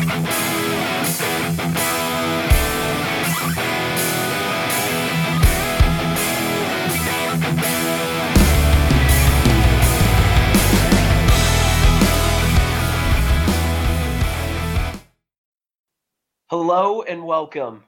Hello and welcome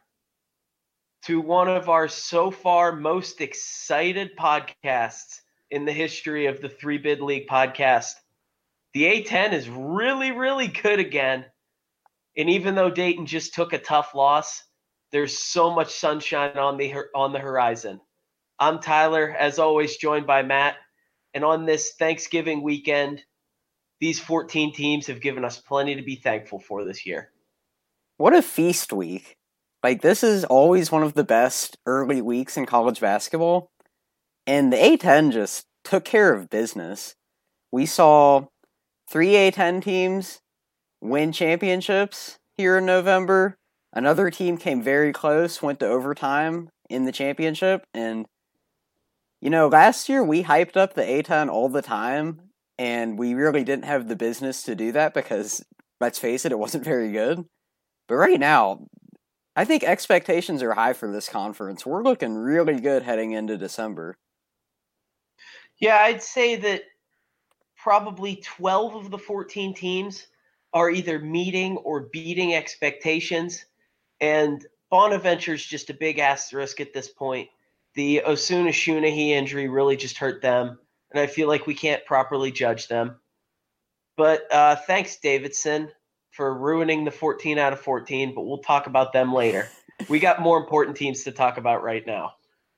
to one of our so far most excited podcasts in the history of the 3-Bid League podcast. The A10 is really, really good again. And even though Dayton just took a tough loss, there's so much sunshine on the horizon. I'm Tyler, as always, joined by Matt. And on this Thanksgiving weekend, these 14 teams have given us plenty to be thankful for this year. What a feast week. This is always one of the best early weeks in college basketball. And the A10 just took care of business. We saw 3 A10 teams win championships here in November. Another team came very close, went to overtime in the championship. And, last year we hyped up the A10 all the time. And we really didn't have the business to do that because, let's face it wasn't very good. But right now, I think expectations are high for this conference. We're looking really good heading into December. Yeah, I'd say that probably 12 of the 14 teams are either meeting or beating expectations. And Bonaventure's just a big asterisk at this point. The Osuna-Shunahi injury really just hurt them. And I feel like we can't properly judge them. But thanks, Davidson, for ruining the 14 out of 14, but we'll talk about them later. We got more important teams to talk about right now.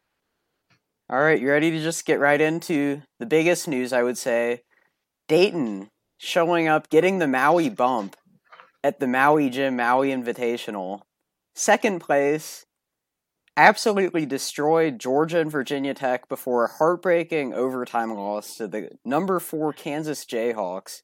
All right, you ready to just get right into the biggest news, I would say? Dayton showing up, getting the Maui bump at the Maui Gym Maui Invitational. Second place, absolutely destroyed Georgia and Virginia Tech before a heartbreaking overtime loss to the number 4 Kansas Jayhawks.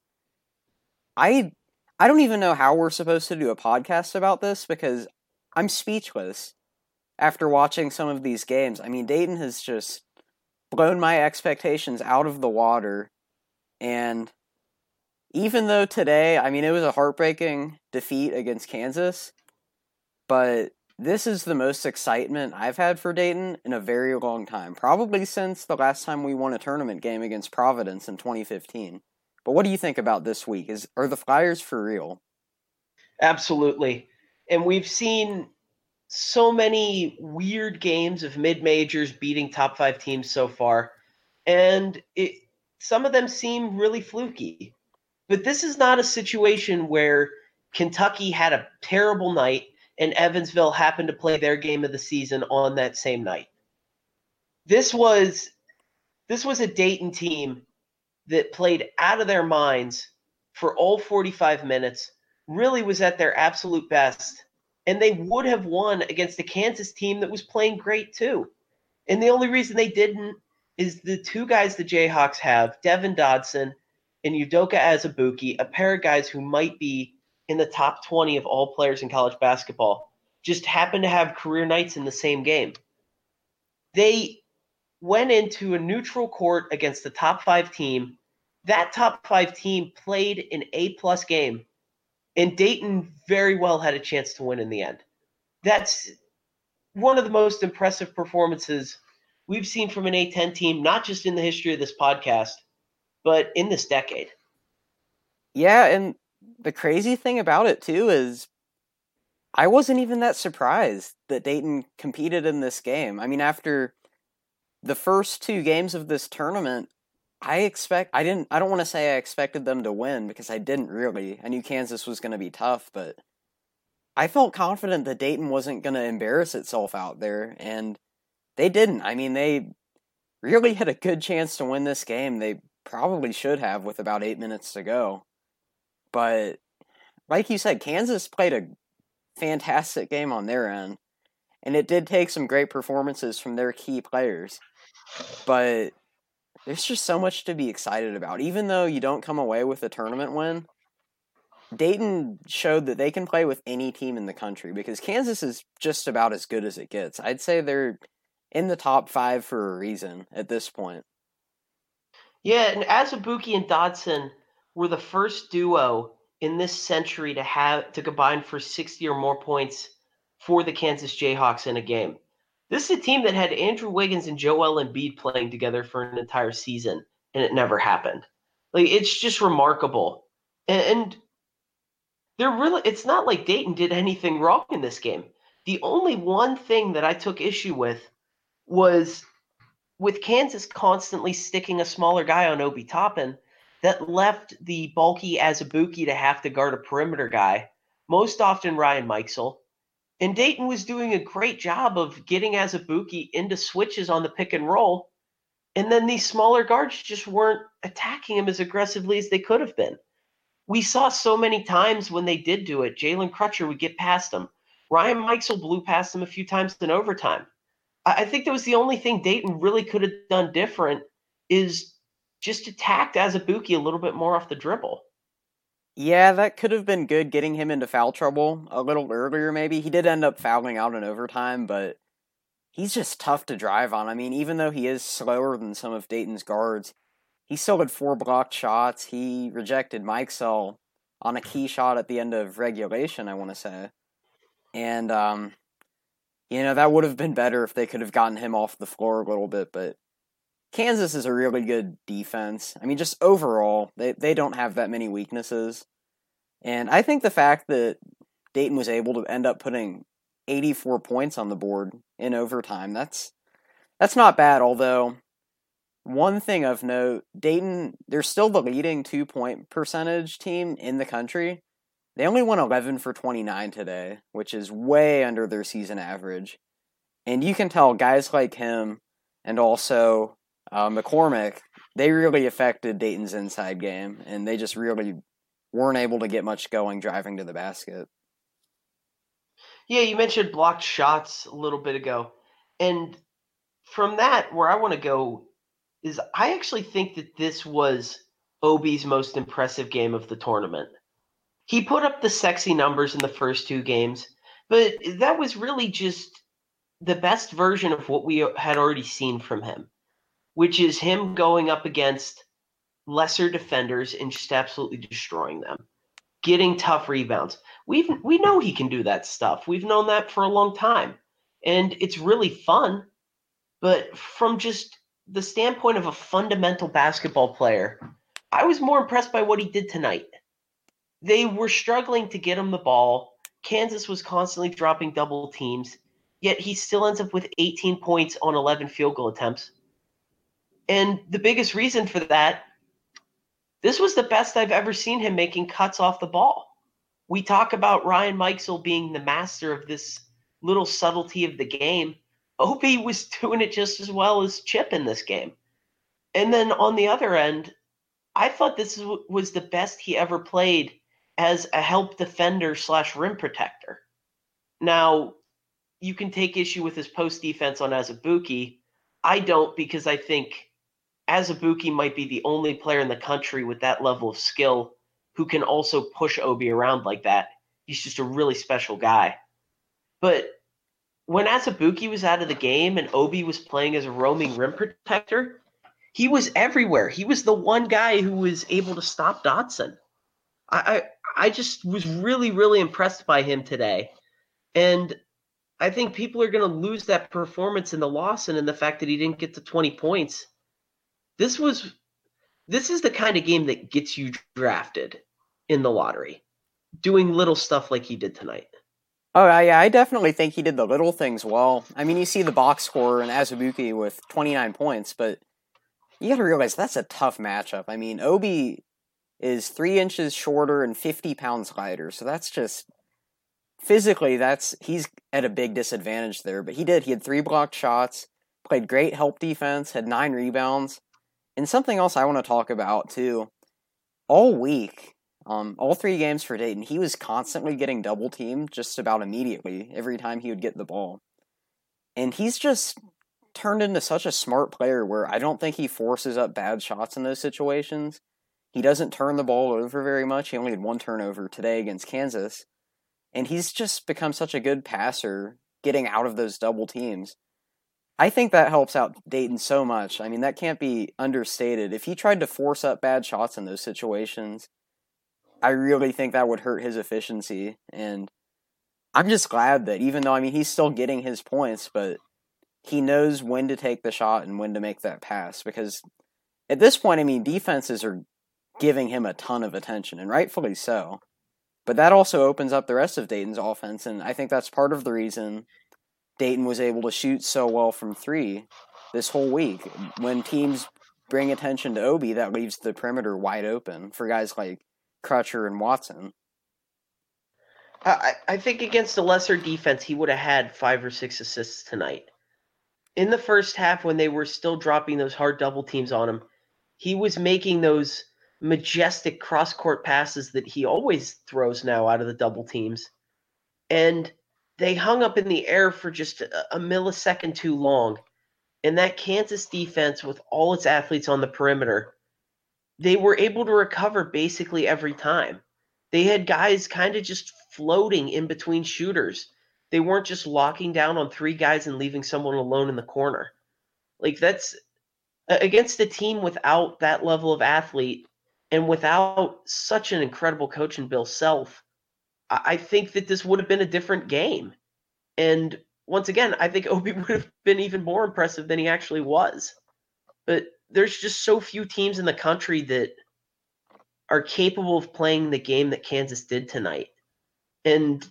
I don't even know how we're supposed to do a podcast about this because I'm speechless after watching some of these games. I mean, Dayton has just blown my expectations out of the water. And even though today, it was a heartbreaking defeat against Kansas, but this is the most excitement I've had for Dayton in a very long time. Probably since the last time we won a tournament game against Providence in 2015. But what do you think about this week? Are the Flyers for real? Absolutely. And we've seen so many weird games of mid-majors beating top 5 teams so far. And some of them seem really fluky. But this is not a situation where Kentucky had a terrible night and Evansville happened to play their game of the season on that same night. This was a Dayton team that played out of their minds for all 45 minutes, really was at their absolute best, and they would have won against a Kansas team that was playing great too. And the only reason they didn't is the two guys the Jayhawks have, Devin Dodson and Udoka Azubuike, a pair of guys who might be in the top 20 of all players in college basketball, just happen to have career nights in the same game. They went into a neutral court against the top 5 team. That top 5 team played an A-plus game, and Dayton very well had a chance to win in the end. That's one of the most impressive performances we've seen from an A10 team, not just in the history of this podcast, but in this decade. Yeah, and the crazy thing about it, too, is I wasn't even that surprised that Dayton competed in this game. After the first 2 games of this tournament, I don't want to say I expected them to win because I didn't really. I knew Kansas was going to be tough, but I felt confident that Dayton wasn't going to embarrass itself out there, and they didn't. They really had a good chance to win this game. They probably should have with about 8 minutes to go. But like you said, Kansas played a fantastic game on their end, and it did take some great performances from their key players. But there's just so much to be excited about. Even though you don't come away with a tournament win, Dayton showed that they can play with any team in the country because Kansas is just about as good as it gets. I'd say they're in the top 5 for a reason at this point. Yeah, and Azubuike and Dodson were the first duo in this century to combine for 60 or more points for the Kansas Jayhawks in a game. This is a team that had Andrew Wiggins and Joel Embiid playing together for an entire season, and it never happened. Like, it's just remarkable. And it's not like Dayton did anything wrong in this game. The only one thing that I took issue with was with Kansas constantly sticking a smaller guy on Obi Toppin that left the bulky Azubuike to have to guard a perimeter guy, most often Ryan Mikesell. And Dayton was doing a great job of getting Azubuike into switches on the pick and roll. And then these smaller guards just weren't attacking him as aggressively as they could have been. We saw so many times when they did do it, Jalen Crutcher would get past him. Ryan Mikesell blew past him a few times in overtime. I think that was the only thing Dayton really could have done different is just attacked Azubuike a little bit more off the dribble. Yeah, that could have been good getting him into foul trouble a little earlier maybe. He did end up fouling out in overtime, but he's just tough to drive on. I mean, even though he is slower than some of Dayton's guards, he still had 4 blocked shots. He rejected Mikesell on a key shot at the end of regulation, I want to say. And, that would have been better if they could have gotten him off the floor a little bit, but Kansas is a really good defense. I mean, just overall, they don't have that many weaknesses. And I think the fact that Dayton was able to end up putting 84 points on the board in overtime, that's not bad, although one thing of note, Dayton, they're still the leading 2-point percentage team in the country. They only won 11 for 29 today, which is way under their season average. And you can tell guys like him and also McCormick, they really affected Dayton's inside game, and they just really weren't able to get much going driving to the basket. Yeah, you mentioned blocked shots a little bit ago. And from that, where I want to go is I actually think that this was Obi's most impressive game of the tournament. He put up the sexy numbers in the first 2 games, but that was really just the best version of what we had already seen from him, which is him going up against lesser defenders and just absolutely destroying them, getting tough rebounds. We know he can do that stuff. We've known that for a long time, and it's really fun. But from just the standpoint of a fundamental basketball player, I was more impressed by what he did tonight. They were struggling to get him the ball. Kansas was constantly dropping double teams, yet he still ends up with 18 points on 11 field goal attempts. And the biggest reason for that, this was the best I've ever seen him making cuts off the ball. We talk about Ryan Mikesell being the master of this little subtlety of the game. Obi was doing it just as well as Chip in this game. And then on the other end, I thought this was the best he ever played as a help defender / rim protector. Now, you can take issue with his post defense on Azubuike. I don't, because I think Azubuike might be the only player in the country with that level of skill who can also push Obi around like that. He's just a really special guy. But when Azubuike was out of the game and Obi was playing as a roaming rim protector, he was everywhere. He was the one guy who was able to stop Dotson. I just was really, really impressed by him today. And I think people are going to lose that performance in the loss and in the fact that he didn't get to 20 points. This is the kind of game that gets you drafted in the lottery, doing little stuff like he did tonight. Oh, yeah, I definitely think he did the little things well. I mean, you see the box score in Azubuike with 29 points, but you got to realize that's a tough matchup. I mean, Obi is 3 inches shorter and 50 pounds lighter, so that's just physically he's at a big disadvantage there. But he had 3 blocked shots, played great help defense, had 9 rebounds, and something else I want to talk about too. All week, all 3 games for Dayton, he was constantly getting double teamed just about immediately every time he would get the ball. And he's just turned into such a smart player where I don't think he forces up bad shots in those situations. He doesn't turn the ball over very much. He only had 1 turnover today against Kansas. And he's just become such a good passer getting out of those double teams. I think that helps out Dayton so much. I mean, that can't be understated. If he tried to force up bad shots in those situations, I really think that would hurt his efficiency. And I'm just glad that even though, I mean, he's still getting his points, but he knows when to take the shot and when to make that pass. Because at this point, I mean, defenses are giving him a ton of attention, and rightfully so. But that also opens up the rest of Dayton's offense, and I think that's part of the reason Dayton was able to shoot so well from three this whole week. When teams bring attention to Obi, that leaves the perimeter wide open for guys like Crutcher and Watson. I think against a lesser defense, he would have had 5 or 6 assists tonight. In the first half, when they were still dropping those hard double teams on him, he was making those majestic cross-court passes that he always throws now out of the double teams. And they hung up in the air for just a millisecond too long. And that Kansas defense, with all its athletes on the perimeter, they were able to recover basically every time. They had guys kind of just floating in between shooters. They weren't just locking down on 3 guys and leaving someone alone in the corner. Like, that's against a team without that level of athlete and without such an incredible coach in Bill Self. I think that this would have been a different game. And once again, I think Obi would have been even more impressive than he actually was. But there's just so few teams in the country that are capable of playing the game that Kansas did tonight. And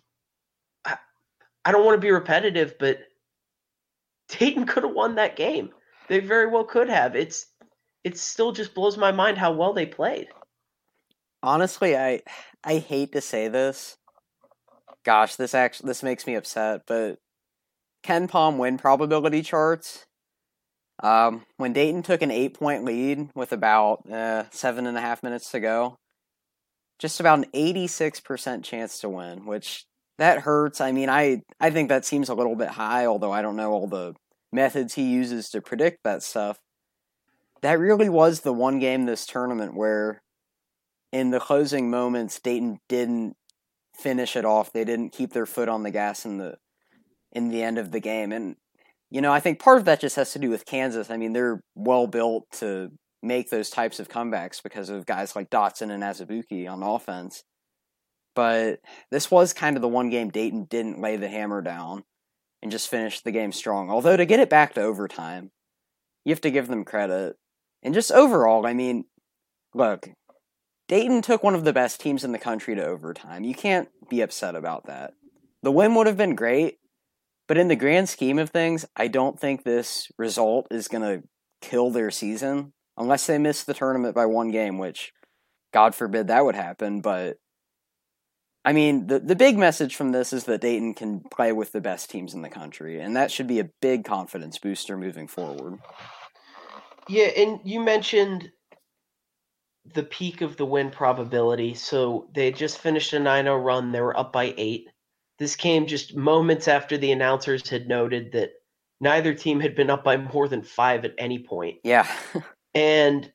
I don't want to be repetitive, but Dayton could have won that game. They very well could have. It still just blows my mind how well they played. Honestly, I hate to say this. Gosh, this makes me upset, but KenPom win probability charts. When Dayton took an 8-point lead with about 7.5 minutes to go, just about an 86% chance to win, which that hurts. I mean, I think that seems a little bit high, although I don't know all the methods he uses to predict that stuff. That really was the one game this tournament where in the closing moments, Dayton didn't finish it off. They didn't keep their foot on the gas in the end of the game. And, you know, I think part of that just has to do with Kansas. I mean, they're well built to make those types of comebacks because of guys like Dotson and Azubuike on offense. But this was kind of the one game Dayton didn't lay the hammer down and just finished the game strong. Although to get it back to overtime, you have to give them credit. And just overall, I mean, look, Dayton took one of the best teams in the country to overtime. You can't be upset about that. The win would have been great, but in the grand scheme of things, I don't think this result is going to kill their season unless they miss the tournament by one game, which, God forbid, that would happen. But, I mean, the big message from this is that Dayton can play with the best teams in the country, and that should be a big confidence booster moving forward. Yeah, and you mentioned the peak of the win probability. So they had just finished a 9-0 run. They were up by 8. This came just moments after the announcers had noted that neither team had been up by more than 5 at any point. Yeah. And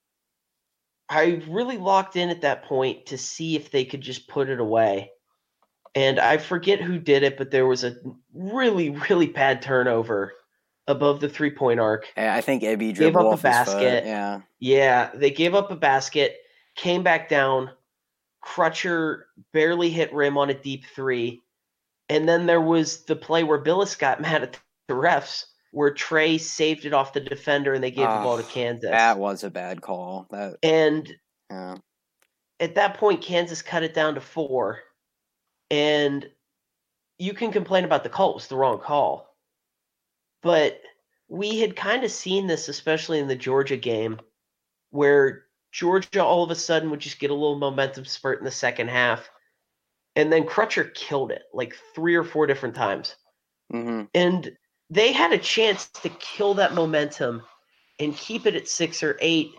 I really locked in at that point to see if they could just put it away. And I forget who did it, but there was a really, really bad turnover above the 3-point arc. I think Ibby dribbled off his basket. Foot. Yeah, they gave up a basket, came back down. Crutcher barely hit rim on a deep 3. And then there was the play where Billis got mad at the refs, where Trey saved it off the defender and they gave the ball to Kansas. That was a bad call. At that point, Kansas cut it down to 4. And you can complain about the call. It was the wrong call. But we had kind of seen this, especially in the Georgia game, where Georgia all of a sudden would just get a little momentum spurt in the second half. And then Crutcher killed it like 3 or 4 different times. Mm-hmm. And they had a chance to kill that momentum and keep it at 6 or 8.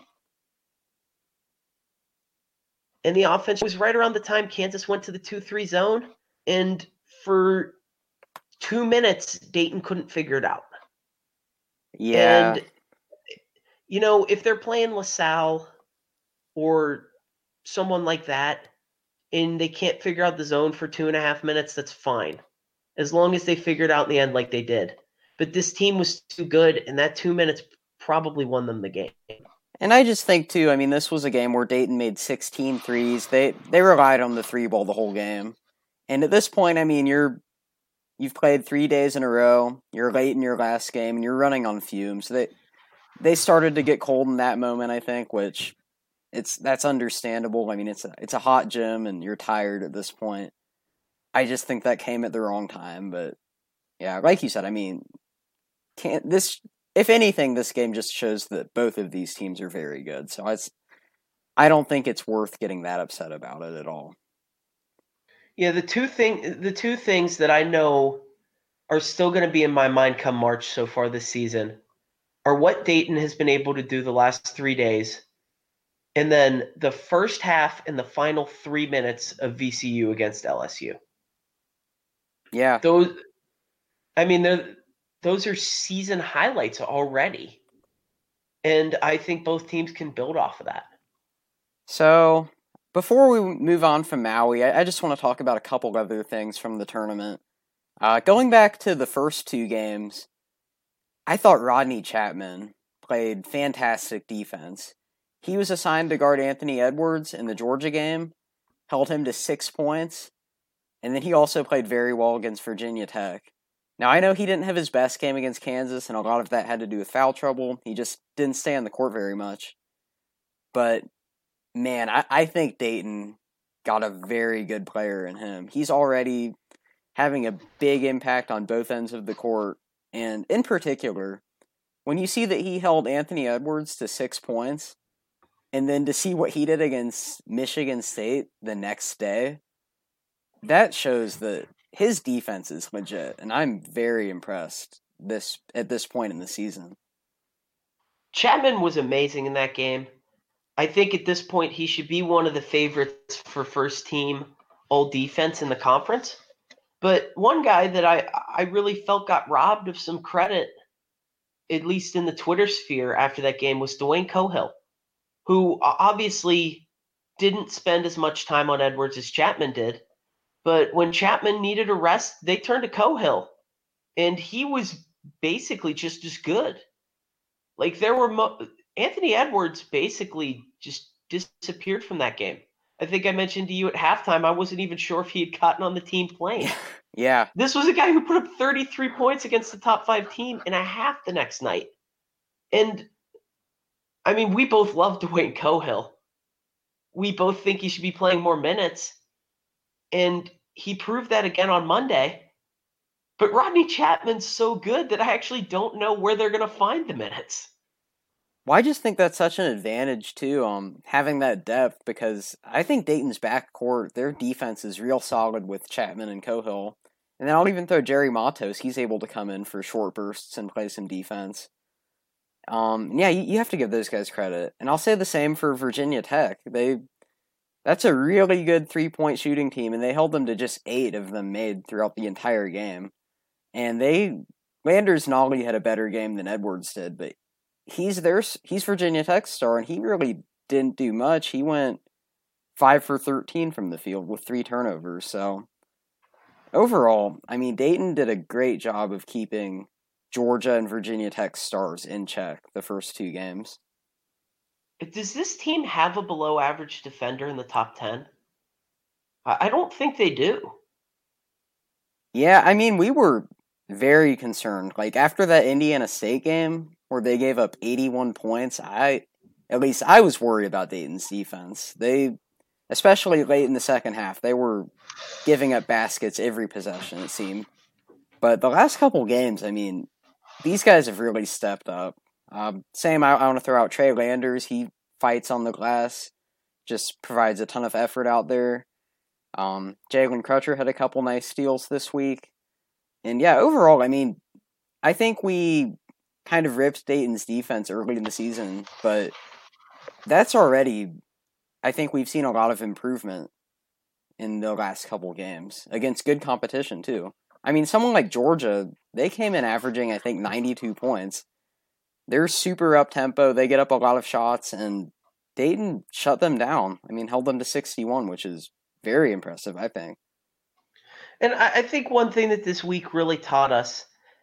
And the offense was right around the time Kansas went to the 2-3 zone. And for 2 minutes, Dayton couldn't figure it out. Yeah. And, you know, if they're playing LaSalle or someone like that, and they can't figure out the zone for 2.5 minutes, that's fine. As long as they figure it out in the end like they did. But this team was too good, and that 2 minutes probably won them the game. And I just think, too, I mean, this was a game where Dayton made 16 threes. They relied on the three ball the whole game. And at this point, I mean, you've played 3 days in a row. You're late in your last game, and you're running on fumes. They started to get cold in that moment, I think, which that's understandable. I mean, it's a hot gym, and you're tired at this point. I just think that came at the wrong time. But yeah, like you said, I mean, can't this? If anything, this game just shows that both of these teams are very good. So I don't think it's worth getting that upset about it at all. Yeah, the two things that I know are still going to be in my mind come March so far this season are what Dayton has been able to do the last 3 days, and then the first half and the final 3 minutes of VCU against LSU. Yeah. Those, I mean, those are season highlights already, and I think both teams can build off of that. So before we move on from Maui, I just want to talk about a couple other things from the tournament. Going back to the first two games, I thought Rodney Chapman played fantastic defense. He was assigned to guard Anthony Edwards in the Georgia game, held him to 6 points, and then he also played very well against Virginia Tech. Now, I know he didn't have his best game against Kansas, and a lot of that had to do with foul trouble. He just didn't stay on the court very much. But, man, I think Dayton got a very good player in him. He's already having a big impact on both ends of the court, and in particular, when you see that he held Anthony Edwards to 6 points, and then to see what he did against Michigan State the next day, that shows that his defense is legit, and I'm very impressed at this point in the season. Chapman was amazing in that game. I think at this point he should be one of the favorites for first team all defense in the conference. But one guy that I really felt got robbed of some credit, at least in the Twitter sphere after that game, was Dwayne Cohill, who obviously didn't spend as much time on Edwards as Chapman did. But when Chapman needed a rest, they turned to Cohill, and he was basically just as good. Like Anthony Edwards basically just disappeared from that game. I think I mentioned to you at halftime I wasn't even sure if he had gotten on the team plane. Yeah. This was a guy who put up 33 points against the top 5 team in a half the next night. And I mean, we both love Dwayne Cohill. We both think he should be playing more minutes. And he proved that again on Monday. But Rodney Chapman's so good that I actually don't know where they're going to find the minutes. Well, I just think that's such an advantage, too, having that depth, because I think Dayton's backcourt, their defense is real solid with Chapman and Cohill. And then I'll even throw Jerry Matos. He's able to come in for short bursts and play some defense. Yeah, you have to give those guys credit. And I'll say the same for Virginia Tech. That's a really good three-point shooting team, and they held them to just 8 of them made throughout the entire game. And Landers Nolly had a better game than Edwards did, but he's Virginia Tech's star, and he really didn't do much. He went 5 for 13 from the field with 3 turnovers. So overall, I mean, Dayton did a great job of keeping Georgia and Virginia Tech stars in check the first 2 games. Does this team have a below average defender in the top 10? I don't think they do. Yeah, I mean, we were very concerned. Like, after that Indiana State game where they gave up 81 points, at least I was worried about Dayton's defense. Especially late in the second half, they were giving up baskets every possession, it seemed. But the last couple games, I mean, these guys have really stepped up. Same, I want to throw out Trey Landers. He fights on the glass, just provides a ton of effort out there. Jalen Crutcher had a couple nice steals this week. And yeah, overall, I mean, I think we kind of ripped Dayton's defense early in the season, but that's already, I think we've seen a lot of improvement in the last couple games against good competition too. I mean, someone like Georgia, they came in averaging, I think, 92 points. They're super up-tempo, they get up a lot of shots, and Dayton shut them down. I mean, held them to 61, which is very impressive, I think. And I think one thing that this week really taught us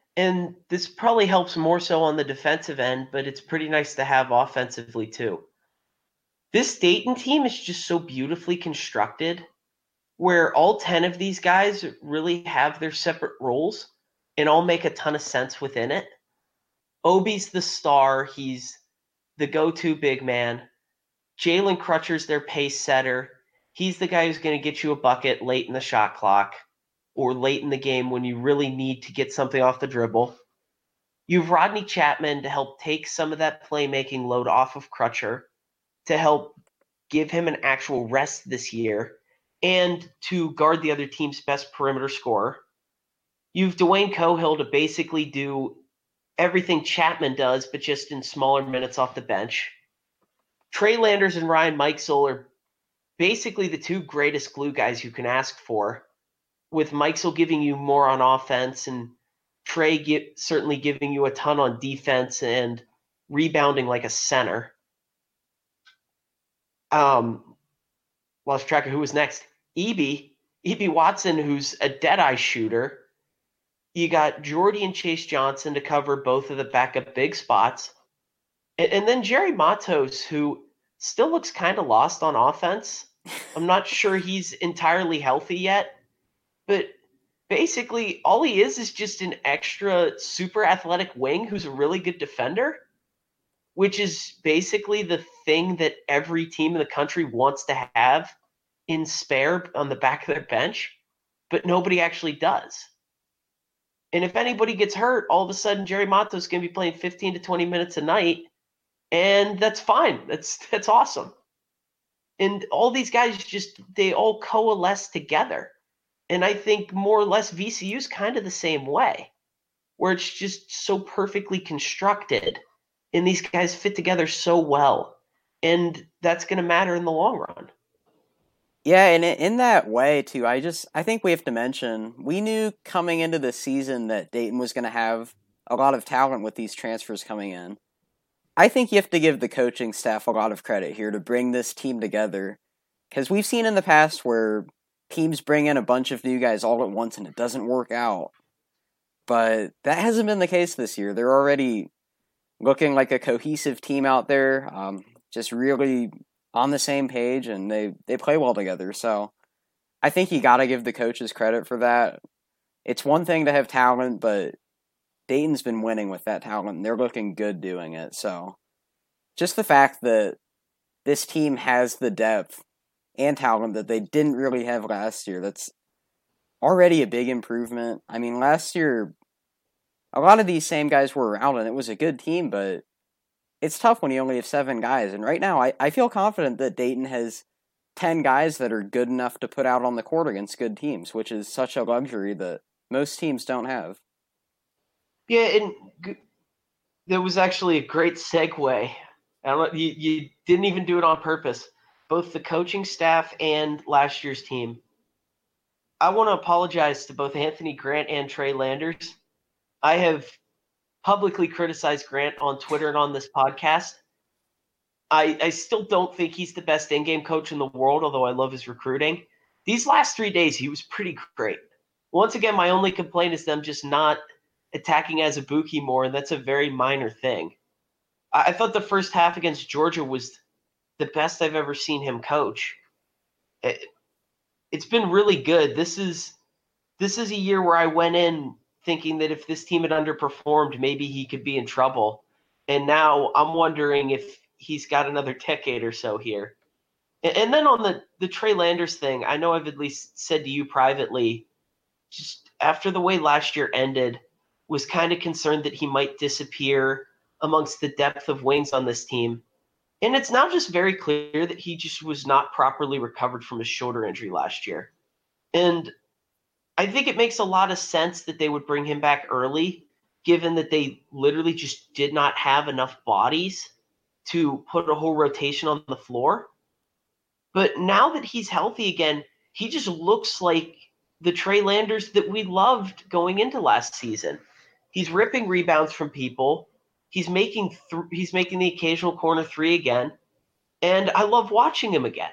And this probably helps more so on the defensive end, but it's pretty nice to have offensively too. This Dayton team is just so beautifully constructed where all 10 of these guys really have their separate roles and all make a ton of sense within it. Obi's the star. He's the go-to big man. Jalen Crutcher's their pace setter. He's the guy who's going to get you a bucket late in the shot clock or late in the game when you really need to get something off the dribble. You have Rodney Chapman to help take some of that playmaking load off of Crutcher, to help give him an actual rest this year, and to guard the other team's best perimeter scorer. You've Dwayne Cohill to basically do everything Chapman does, but just in smaller minutes off the bench. Trey Landers and Ryan Mikesell are basically the two greatest glue guys you can ask for, with Mikesell giving you more on offense and Trey certainly giving you a ton on defense and rebounding like a center. Lost track of who was next. Ibi Watson, who's a dead-eye shooter. You got Jordy and Chase Johnson to cover both of the backup big spots. And then Jerry Matos, who still looks kind of lost on offense. I'm not sure he's entirely healthy yet, but basically all he is just an extra super athletic wing who's a really good defender, which is basically the thing that every team in the country wants to have in spare on the back of their bench, but nobody actually does. And if anybody gets hurt, all of a sudden Jerry Matos is going to be playing 15 to 20 minutes a night, and that's fine. That's awesome. And all these guys they all coalesce together. And I think more or less VCU is kind of the same way, where it's just so perfectly constructed, and these guys fit together so well, and that's going to matter in the long run. Yeah, and in that way, too, I think we have to mention, we knew coming into the season that Dayton was going to have a lot of talent with these transfers coming in. I think you have to give the coaching staff a lot of credit here to bring this team together, because we've seen in the past where teams bring in a bunch of new guys all at once and it doesn't work out. But that hasn't been the case this year. They're already looking like a cohesive team out there, just really on the same page, and they play well together. So I think you got to give the coaches credit for that. It's one thing to have talent, but Dayton's been winning with that talent, and they're looking good doing it. So just the fact that this team has the depth and talent that they didn't really have last year, that's already a big improvement. I mean, last year, a lot of these same guys were around, and it was a good team, but it's tough when you only have 7 guys. And right now, I feel confident that Dayton has 10 guys that are good enough to put out on the court against good teams, which is such a luxury that most teams don't have. Yeah, and there was actually a great segue. You didn't even do it on purpose. Both the coaching staff and last year's team. I want to apologize to both Anthony Grant and Trey Landers. I have publicly criticized Grant on Twitter and on this podcast. I still don't think he's the best in-game coach in the world, although I love his recruiting. These last 3 days, he was pretty great. Once again, my only complaint is them just not attacking Azubuike more, and that's a very minor thing. I thought the first half against Georgia was the best I've ever seen him coach. It's been really good. This is a year where I went in thinking that if this team had underperformed, maybe he could be in trouble. And now I'm wondering if he's got another decade or so here. And then on the Trey Landers thing, I know I've at least said to you privately, just after the way last year ended, was kind of concerned that he might disappear amongst the depth of wings on this team. And it's now just very clear that he just was not properly recovered from his shoulder injury last year. And I think it makes a lot of sense that they would bring him back early, given that they literally just did not have enough bodies to put a whole rotation on the floor. But now that he's healthy again, he just looks like the Trey Landers that we loved going into last season. He's ripping rebounds from people. He's making the occasional corner three again, and I love watching him again.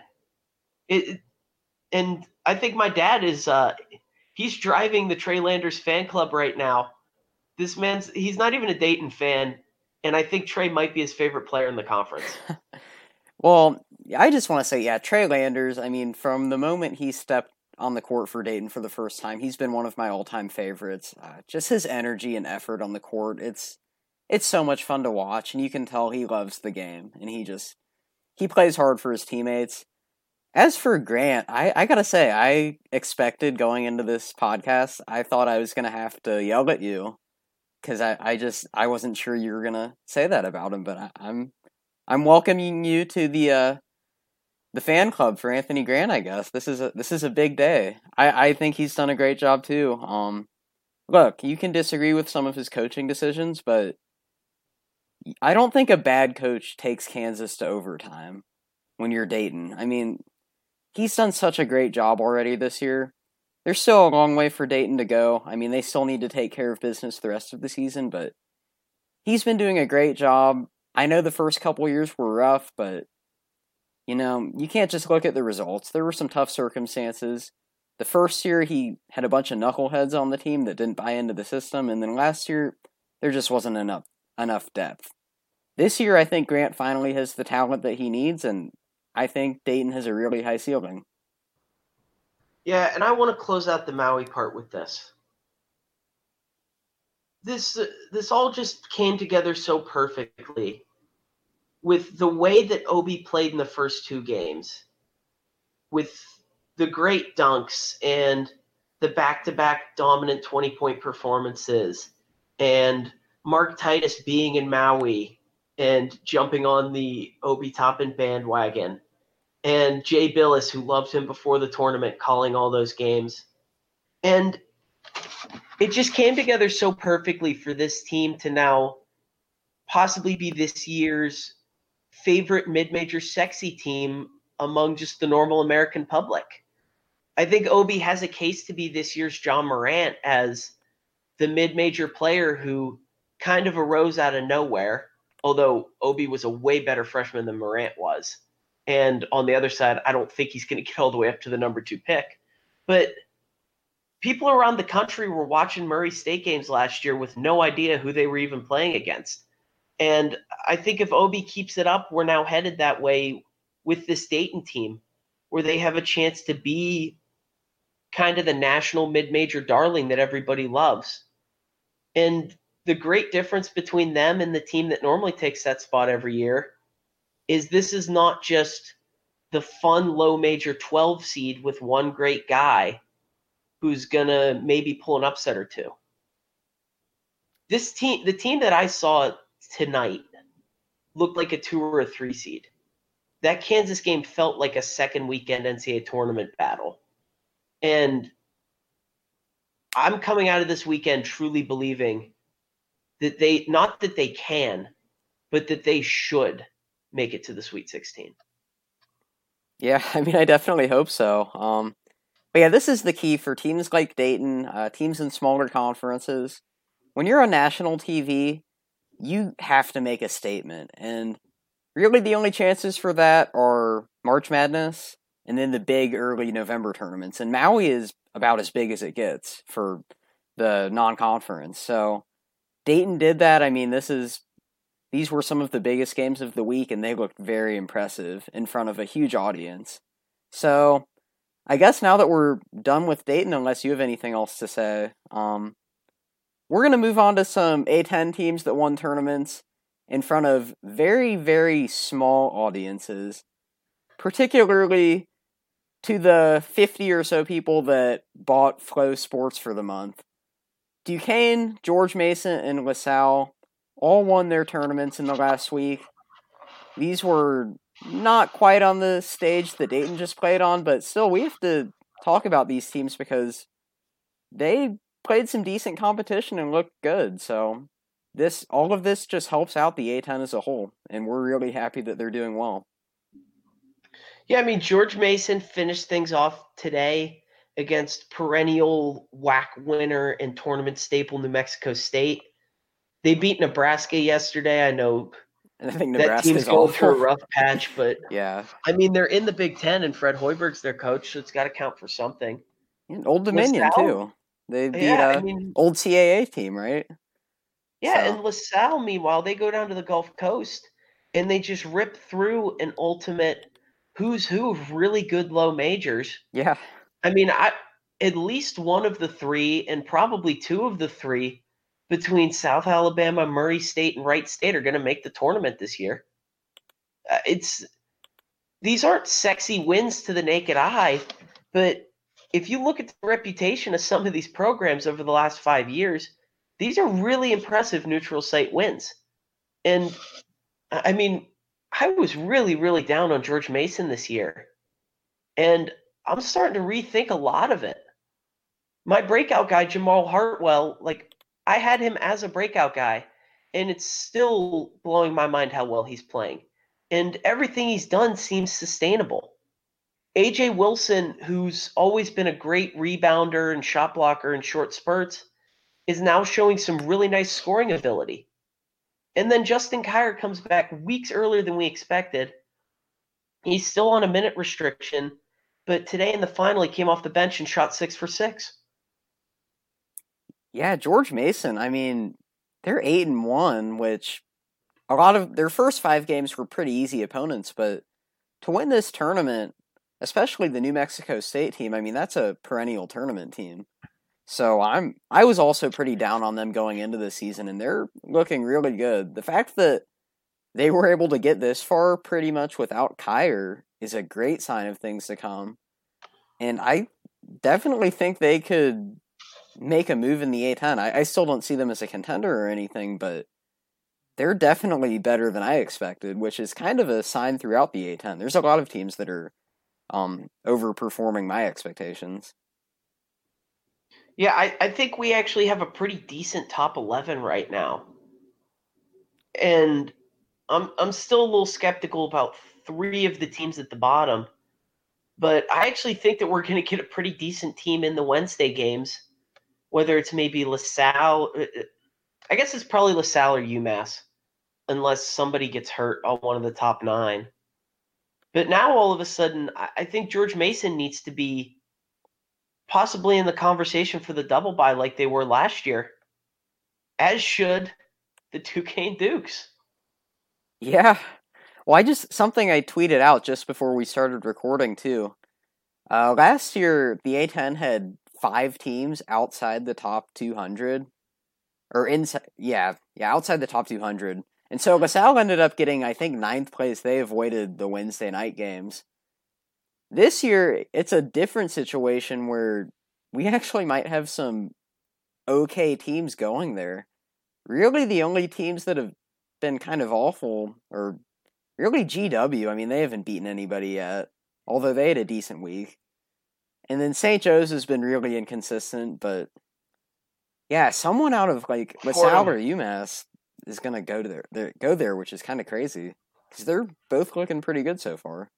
And I think my dad is he's driving the Trey Landers fan club right now, he's not even a Dayton fan, and I think Trey might be his favorite player in the conference. Well, I just want to say, yeah, Trey Landers, I mean, from the moment he stepped on the court for Dayton for the first time, he's been one of my all-time favorites. Just his energy and effort on the court, it's so much fun to watch, and you can tell he loves the game, and he plays hard for his teammates. As for Grant, I gotta say, I expected going into this podcast, I thought I was gonna have to yell at you, because I wasn't sure you were gonna say that about him, but I'm welcoming you to the fan club for Anthony Grant. I guess this is a big day. I think he's done a great job too. Look, you can disagree with some of his coaching decisions, but I don't think a bad coach takes Kansas to overtime when you're Dayton. I mean, he's done such a great job already this year. There's still a long way for Dayton to go. I mean, they still need to take care of business the rest of the season, but he's been doing a great job. I know the first couple years were rough, but, you can't just look at the results. There were some tough circumstances. The first year, he had a bunch of knuckleheads on the team that didn't buy into the system, and then last year, there just wasn't enough depth. This year, I think Grant finally has the talent that he needs, and I think Dayton has a really high ceiling. Yeah, and I want to close out the Maui part with this. This all just came together so perfectly with the way that Obi played in the first two games, with the great dunks and the back-to-back dominant 20-point performances, and Mark Titus being in Maui and jumping on the Obi Toppin bandwagon, and Jay Billis, who loved him before the tournament, calling all those games. And it just came together so perfectly for this team to now possibly be this year's favorite mid-major sexy team among just the normal American public. I think Obi has a case to be this year's John Morant as the mid-major player who kind of arose out of nowhere, although Obi was a way better freshman than Morant was. And on the other side, I don't think he's going to get all the way up to the number 2 pick. But people around the country were watching Murray State games last year with no idea who they were even playing against. And I think if Obi keeps it up, we're now headed that way with this Dayton team, where they have a chance to be kind of the national mid-major darling that everybody loves. And the great difference between them and the team that normally takes that spot every year is this is not just the fun low major 12 seed with one great guy who's going to maybe pull an upset or two. This team, the team that I saw tonight, looked like a 2 or a 3 seed. That Kansas game felt like a second weekend NCAA tournament battle. And I'm coming out of this weekend truly believing that not that they can, but that they should make it to the Sweet 16. Yeah, I mean, I definitely hope so. But yeah, this is the key for teams like Dayton, teams in smaller conferences. When you're on national TV, you have to make a statement. And really the only chances for that are March Madness and then the big early November tournaments. And Maui is about as big as it gets for the non-conference. So Dayton did that. I mean, these were some of the biggest games of the week, and they looked very impressive in front of a huge audience. So I guess now that we're done with Dayton, unless you have anything else to say, we're going to move on to some A10 teams that won tournaments in front of very, very small audiences, particularly to the 50 or so people that bought Flow Sports for the month. Duquesne, George Mason, and LaSalle all won their tournaments in the last week. These were not quite on the stage that Dayton just played on, but still, we have to talk about these teams because they played some decent competition and looked good. So all of this just helps out the A10 as a whole, and we're really happy that they're doing well. Yeah, I mean, George Mason finished things off today against perennial WAC winner and tournament staple New Mexico State. They beat Nebraska yesterday. I know and I think that team's going through a rough patch, but yeah, I mean, they're in the Big Ten, and Fred Hoiberg's their coach, so it's got to count for something. And Old Dominion, too. They beat Old CAA team, right? Yeah, So and LaSalle, meanwhile, they go down to the Gulf Coast and they just rip through an ultimate who's who of really good low majors. yeah, I mean, I at least one of the three, and probably two of the three, between South Alabama, Murray State, and Wright State, are going to make the tournament this year. It's these aren't sexy wins to the naked eye, but if you look at the reputation of some of these programs over the last 5 years, these are really impressive neutral site wins. And I mean, I was really, really down on George Mason this year, and I'm starting to rethink a lot of it. My breakout guy, Jamal Hartwell, like I had him as a breakout guy, and it's still blowing my mind how well he's playing. And everything he's done seems sustainable. AJ Wilson, who's always been a great rebounder and shot blocker in short spurts, is now showing some really nice scoring ability. And then Justin Kier comes back weeks earlier than we expected. He's still on a minute restriction, but today in the final, he came off the bench and shot 6 for 6. yeah, George Mason. I mean, they're 8-1, which a lot of their first 5 games were pretty easy opponents, but to win this tournament, especially the New Mexico State team, I mean, that's a perennial tournament team. So I was also pretty down on them going into the season, and they're looking really good. The fact that they were able to get this far pretty much without Kier is a great sign of things to come. And I definitely think they could make a move in the A10. I still don't see them as a contender or anything, but they're definitely better than I expected, which is kind of a sign throughout the A10. There's a lot of teams that are overperforming my expectations. Yeah, I think we actually have a pretty decent top 11 right now. And I'm still a little skeptical about three of the teams at the bottom, but I actually think that we're going to get a pretty decent team in the Wednesday games, whether it's maybe LaSalle. I guess it's probably LaSalle or UMass, unless somebody gets hurt on one of the top nine. But now all of a sudden, I think George Mason needs to be possibly in the conversation for the double bye like they were last year, as should the Duquesne Dukes. Yeah. Well, something I tweeted out just before we started recording too. Last year, the A10 had 5 teams outside the top 200, or inside, outside the top 200. And so LaSalle ended up getting, I think, 9th place. They avoided the Wednesday night games. This year, it's a different situation where we actually might have some okay teams going there. Really, the only teams that have been kind of awful are really GW. I mean, they haven't beaten anybody yet, although they had a decent week. And then St. Joe's has been really inconsistent, but yeah, someone out of like LaSalle or UMass is gonna go there, which is kind of crazy because they're both looking pretty good so far.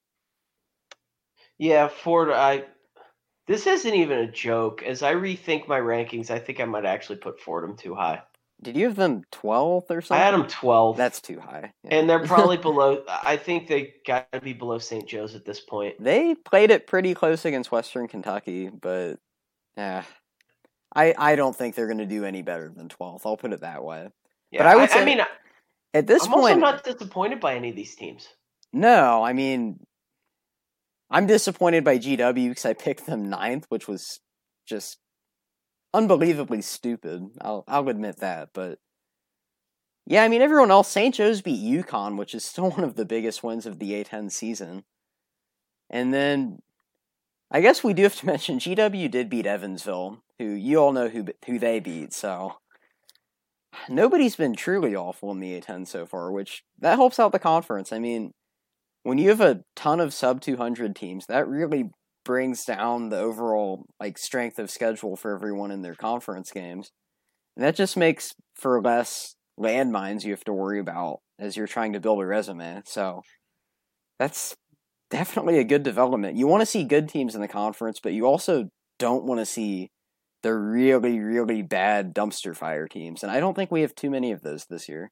Yeah, Ford. This isn't even a joke. As I rethink my rankings, I think I might actually put Fordham too high. Did you have them 12th or something? I had them 12th. That's too high. Yeah. And they're probably below. I think they got to be below St. Joe's at this point. They played it pretty close against Western Kentucky, but yeah, I don't think they're going to do any better than 12th. I'll put it that way. Yeah, but I would say, I mean, at this I'm point, also not disappointed by any of these teams. No, I mean, I'm disappointed by GW because I picked them 9th, which was just unbelievably stupid. I'll admit that, but yeah, I mean, everyone else, St. Joe's beat UConn, which is still one of the biggest wins of the A10 season. And then, I guess we do have to mention GW did beat Evansville, who you all know who they beat, so nobody's been truly awful in the A10 so far, which that helps out the conference. I mean, when you have a ton of sub 200 teams, that really brings down the overall like strength of schedule for everyone in their conference games. And that just makes for less landmines you have to worry about as you're trying to build a resume. So that's definitely a good development. You want to see good teams in the conference, but you also don't want to see the really, really bad dumpster fire teams. And I don't think we have too many of those this year.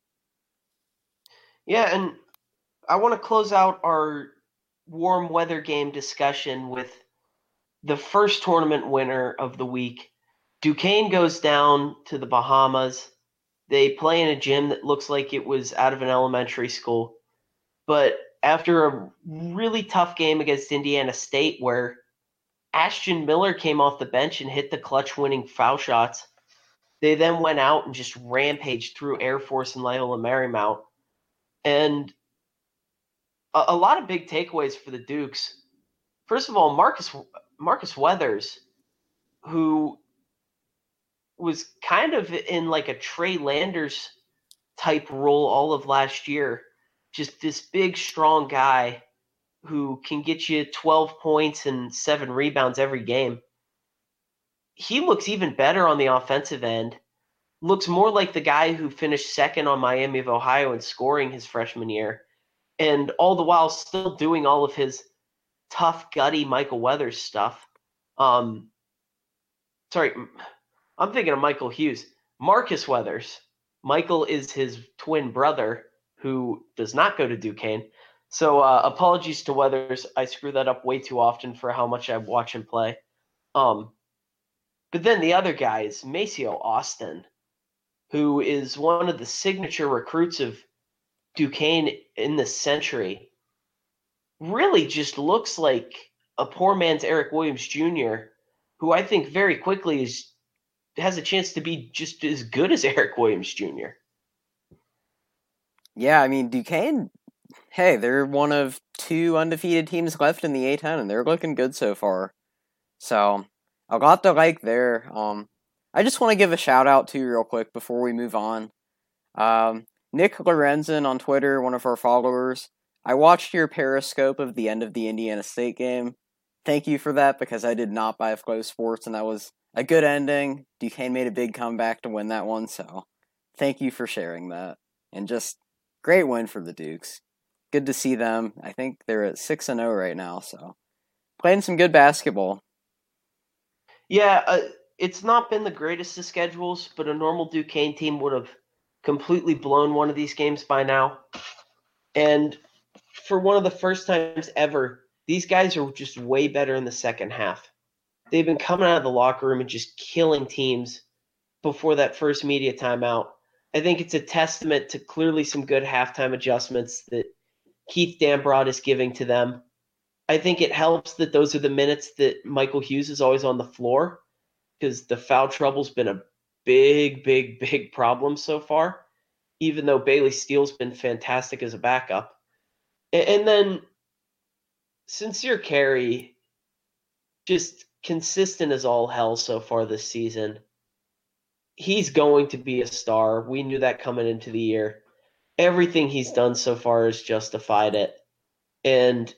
Yeah, and I want to close out our warm weather game discussion with the first tournament winner of the week. Duquesne goes down to the Bahamas They play in a gym that looks like it was out of an elementary school. But after a really tough game against Indiana State, where Ashton Miller came off the bench and hit the clutch winning foul shots, they then went out and just rampaged through Air Force and Loyola Marymount. And a lot of big takeaways for the Dukes. First of all, Marcus Weathers, who was kind of in like a Trey Landers type role all of last year, just this big, strong guy who can get you 12 points and 7 rebounds every game. He looks even better on the offensive end. Looks more like the guy who finished second on Miami of Ohio in scoring his freshman year, and all the while still doing all of his tough, gutty Michael Weathers stuff. Sorry, I'm thinking of Michael Hughes. Marcus Weathers. Michael is his twin brother who does not go to Duquesne. So apologies to Weathers. I screw that up way too often for how much I watch him play. But then the other guy is Maceo Austin, who is one of the signature recruits of Duquesne in this century. Really just looks like a poor man's Eric Williams Jr., who I think very quickly has a chance to be just as good as Eric Williams Jr. Yeah, I mean, Duquesne, hey, they're one of 2 undefeated teams left in the A10, and they're looking good so far. So, a lot to like there. I just want to give a shout out to you real quick before we move on. Nick Lorenzen on Twitter, one of our followers, I watched your Periscope of the end of the Indiana State game. Thank you for that, because I did not buy Flow Sports, and that was a good ending. Duquesne made a big comeback to win that one, so thank you for sharing that. And just great win for the Dukes. Good to see them. I think they're at 6-0 right now, so playing some good basketball. Yeah, it's not been the greatest of schedules, but a normal Duquesne team would have completely blown one of these games by now. And for one of the first times ever, these guys are just way better in the second half. They've been coming out of the locker room and just killing teams before that first media timeout. I think it's a testament to clearly some good halftime adjustments that Keith Dambrot is giving to them. I think it helps that those are the minutes that Michael Hughes is always on the floor, because the foul trouble's been a big, big, big problem so far, even though Bailey Steele's been fantastic as a backup. And then Sincere Carey, just consistent as all hell so far this season. He's going to be a star. We knew that coming into the year. Everything he's done so far has justified it. And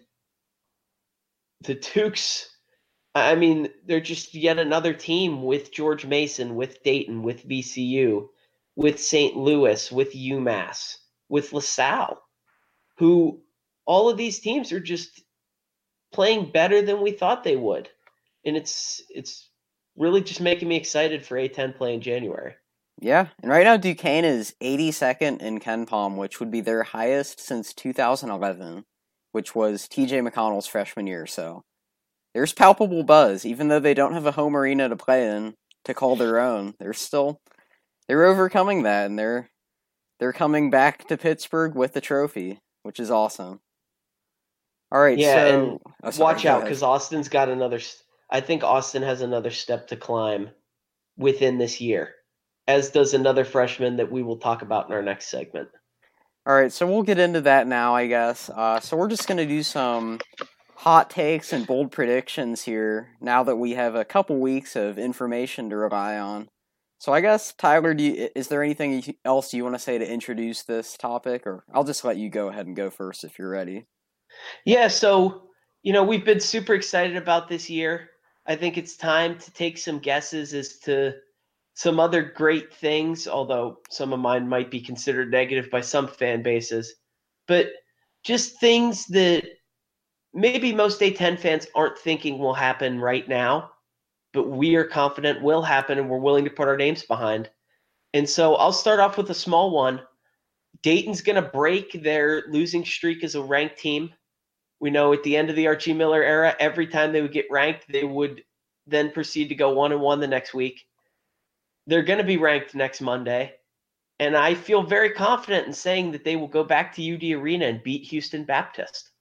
the Dukes, I mean, they're just yet another team with George Mason, with Dayton, with VCU, with St. Louis, with UMass, with LaSalle, who all of these teams are just playing better than we thought they would. And it's really just making me excited for A10 play in January. Yeah, and right now Duquesne is 82nd in KenPom, which would be their highest since 2011, which was TJ McConnell's freshman year, so there's palpable buzz. Even though they don't have a home arena to play in to call their own, they're overcoming that, and they're coming back to Pittsburgh with the trophy, which is awesome. All right, yeah, so and watch out, because Austin's got another. I think Austin has another step to climb within this year, as does another freshman that we will talk about in our next segment. All right, so we'll get into that now, I guess. So we're just going to do some hot takes and bold predictions here now that we have a couple weeks of information to rely on. So I guess, Tyler, is there anything else you want to say to introduce this topic? Or I'll just let you go ahead and go first if you're ready. Yeah, so, we've been super excited about this year. I think it's time to take some guesses as to some other great things, although some of mine might be considered negative by some fan bases. But just things that maybe most A10 fans aren't thinking will happen right now, but we are confident will happen and we're willing to put our names behind. And so I'll start off with a small one. Dayton's going to break their losing streak as a ranked team. We know at the end of the Archie Miller era, every time they would get ranked, they would then proceed to go 1-1 the next week. They're going to be ranked next Monday. And I feel very confident in saying that they will go back to UD Arena and beat Houston Baptist.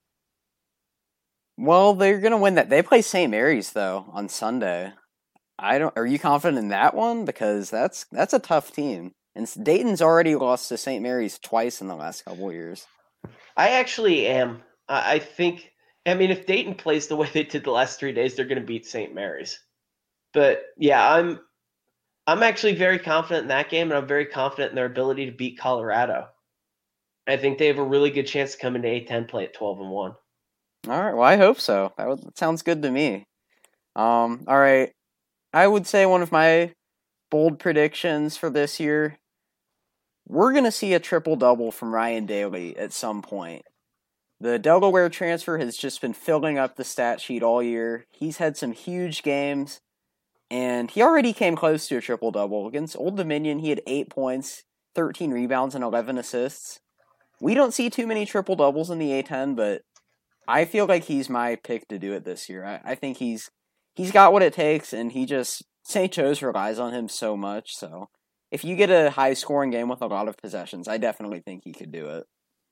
Well, they're gonna win that. They play St. Mary's though on Sunday. I don't. Are you confident in that one? Because that's a tough team, and Dayton's already lost to St. Mary's twice in the last couple of years. I actually am. I think. I mean, if Dayton plays the way they did the last 3 days, they're going to beat St. Mary's. But yeah, I'm actually very confident in that game, and I'm very confident in their ability to beat Colorado. I think they have a really good chance to come into A10 play at 12-1. All right. Well, I hope so. That sounds good to me. All right. I would say one of my bold predictions for this year, we're going to see a triple-double from Ryan Daly at some point. The Delaware transfer has just been filling up the stat sheet all year. He's had some huge games, and he already came close to a triple-double. Against Old Dominion, he had 8 points, 13 rebounds, and 11 assists. We don't see too many triple-doubles in the A10, but I feel like he's my pick to do it this year. I think he's got what it takes, and St. Joe's relies on him so much, so if you get a high-scoring game with a lot of possessions, I definitely think he could do it.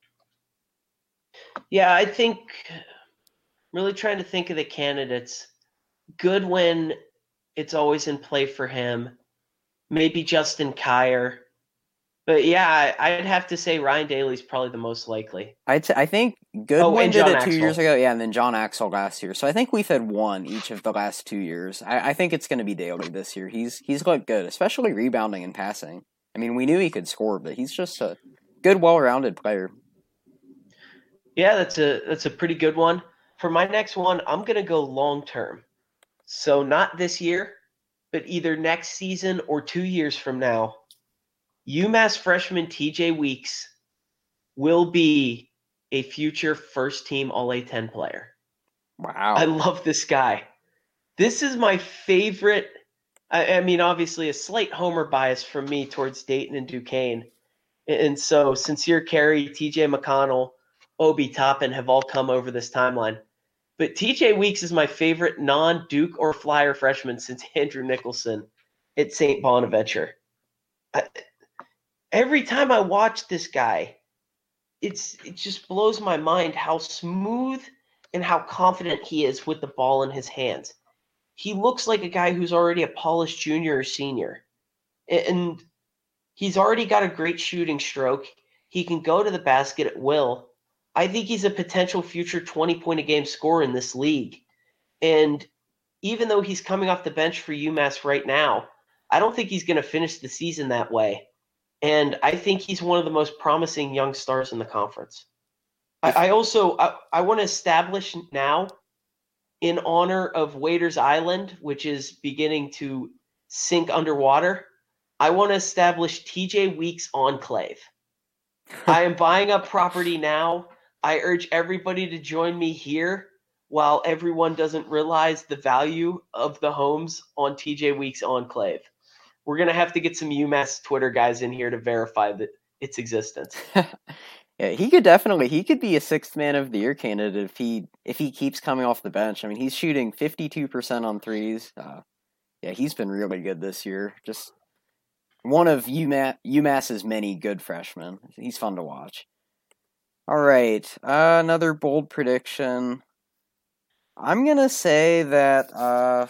Yeah, I think really trying to think of the candidates. Goodwin, it's always in play for him. Maybe Justin Kier. But yeah, I'd have to say Ryan Daly's probably the most likely. I think Goodwin did it 2 years Axel. ago, yeah, and then John Axel last year. So I think we've had one each of the last 2 years. I think it's going to be Daly this year. He's looked good, especially rebounding and passing. I mean, we knew he could score, but he's just a good, well-rounded player. Yeah, that's a pretty good one. For my next one, I'm going to go long term. So not this year, but either next season or 2 years from now. UMass freshman TJ Weeks will be a future first-team All-A-10 player. Wow. I love this guy. This is my favorite. I mean, obviously, a slight homer bias from me towards Dayton and Duquesne. And so Sincere Carey, TJ McConnell, Obi Toppin have all come over this timeline. But TJ Weeks is my favorite non-Duke or Flyer freshman since Andrew Nicholson at St. Bonaventure. Every time I watch this guy, it just blows my mind how smooth and how confident he is with the ball in his hands. He looks like a guy who's already a polished junior or senior. And he's already got a great shooting stroke. He can go to the basket at will. I think he's a potential future 20-point-a-game scorer in this league. And even though he's coming off the bench for UMass right now, I don't think he's going to finish the season that way. And I think he's one of the most promising young stars in the conference. I want to establish now, in honor of Waiters Island, which is beginning to sink underwater, I want to establish TJ Weeks Enclave. I am buying up property now. I urge everybody to join me here while everyone doesn't realize the value of the homes on TJ Weeks Enclave. We're going to have to get some UMass Twitter guys in here to verify that its existence. Yeah, he could be a sixth man of the year candidate if he keeps coming off the bench. I mean, he's shooting 52% on threes. Yeah, he's been really good this year. Just one of UMass's many good freshmen. He's fun to watch. All right, another bold prediction. I'm gonna say that.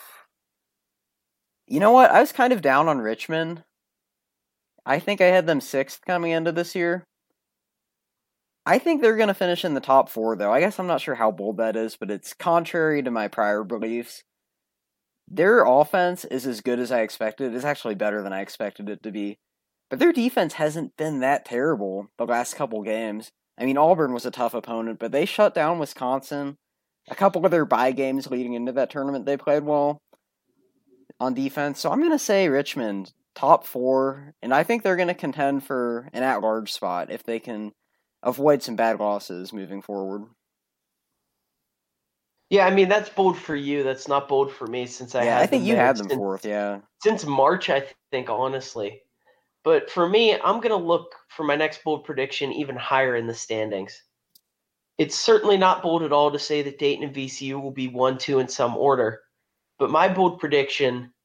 You know what? I was kind of down on Richmond. I think I had them sixth coming into this year. I think they're going to finish in the top 4, though. I guess I'm not sure how bold that is, but it's contrary to my prior beliefs. Their offense is as good as I expected. It's actually better than I expected it to be. But their defense hasn't been that terrible the last couple games. I mean, Auburn was a tough opponent, but they shut down Wisconsin. A couple of their bye games leading into that tournament, they played well on defense. So I'm going to say Richmond, top 4, and I think they're going to contend for an at-large spot if they can avoid some bad losses moving forward. Yeah, I mean, that's bold for you. That's not bold for me since I think you had them fourth, yeah. Since March, I think, honestly. But for me, I'm going to look for my next bold prediction even higher in the standings. It's certainly not bold at all to say that Dayton and VCU will be 1-2 in some order. But my bold prediction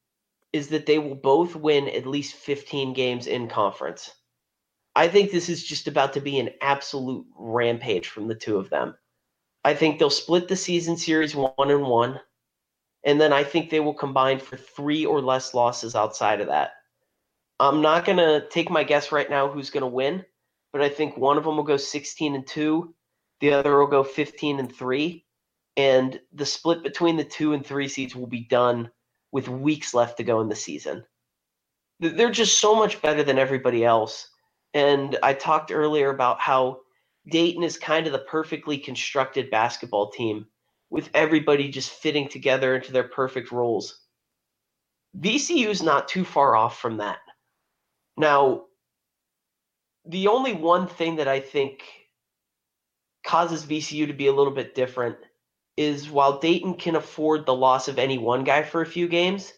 is that they will both win at least 15 games in conference. I think this is just about to be an absolute rampage from the two of them. I think they'll split the season series 1-1, and then I think they will combine for 3 or less losses outside of that. I'm not going to take my guess right now who's going to win, but I think one of them will go 16-2, the other will go 15-3, and the split between the 2 and 3 seeds will be done with weeks left to go in the season. They're just so much better than everybody else. And I talked earlier about how Dayton is kind of the perfectly constructed basketball team with everybody just fitting together into their perfect roles. VCU is not too far off from that. Now, the only one thing that I think causes VCU to be a little bit different is while Dayton can afford the loss of any one guy for a few games,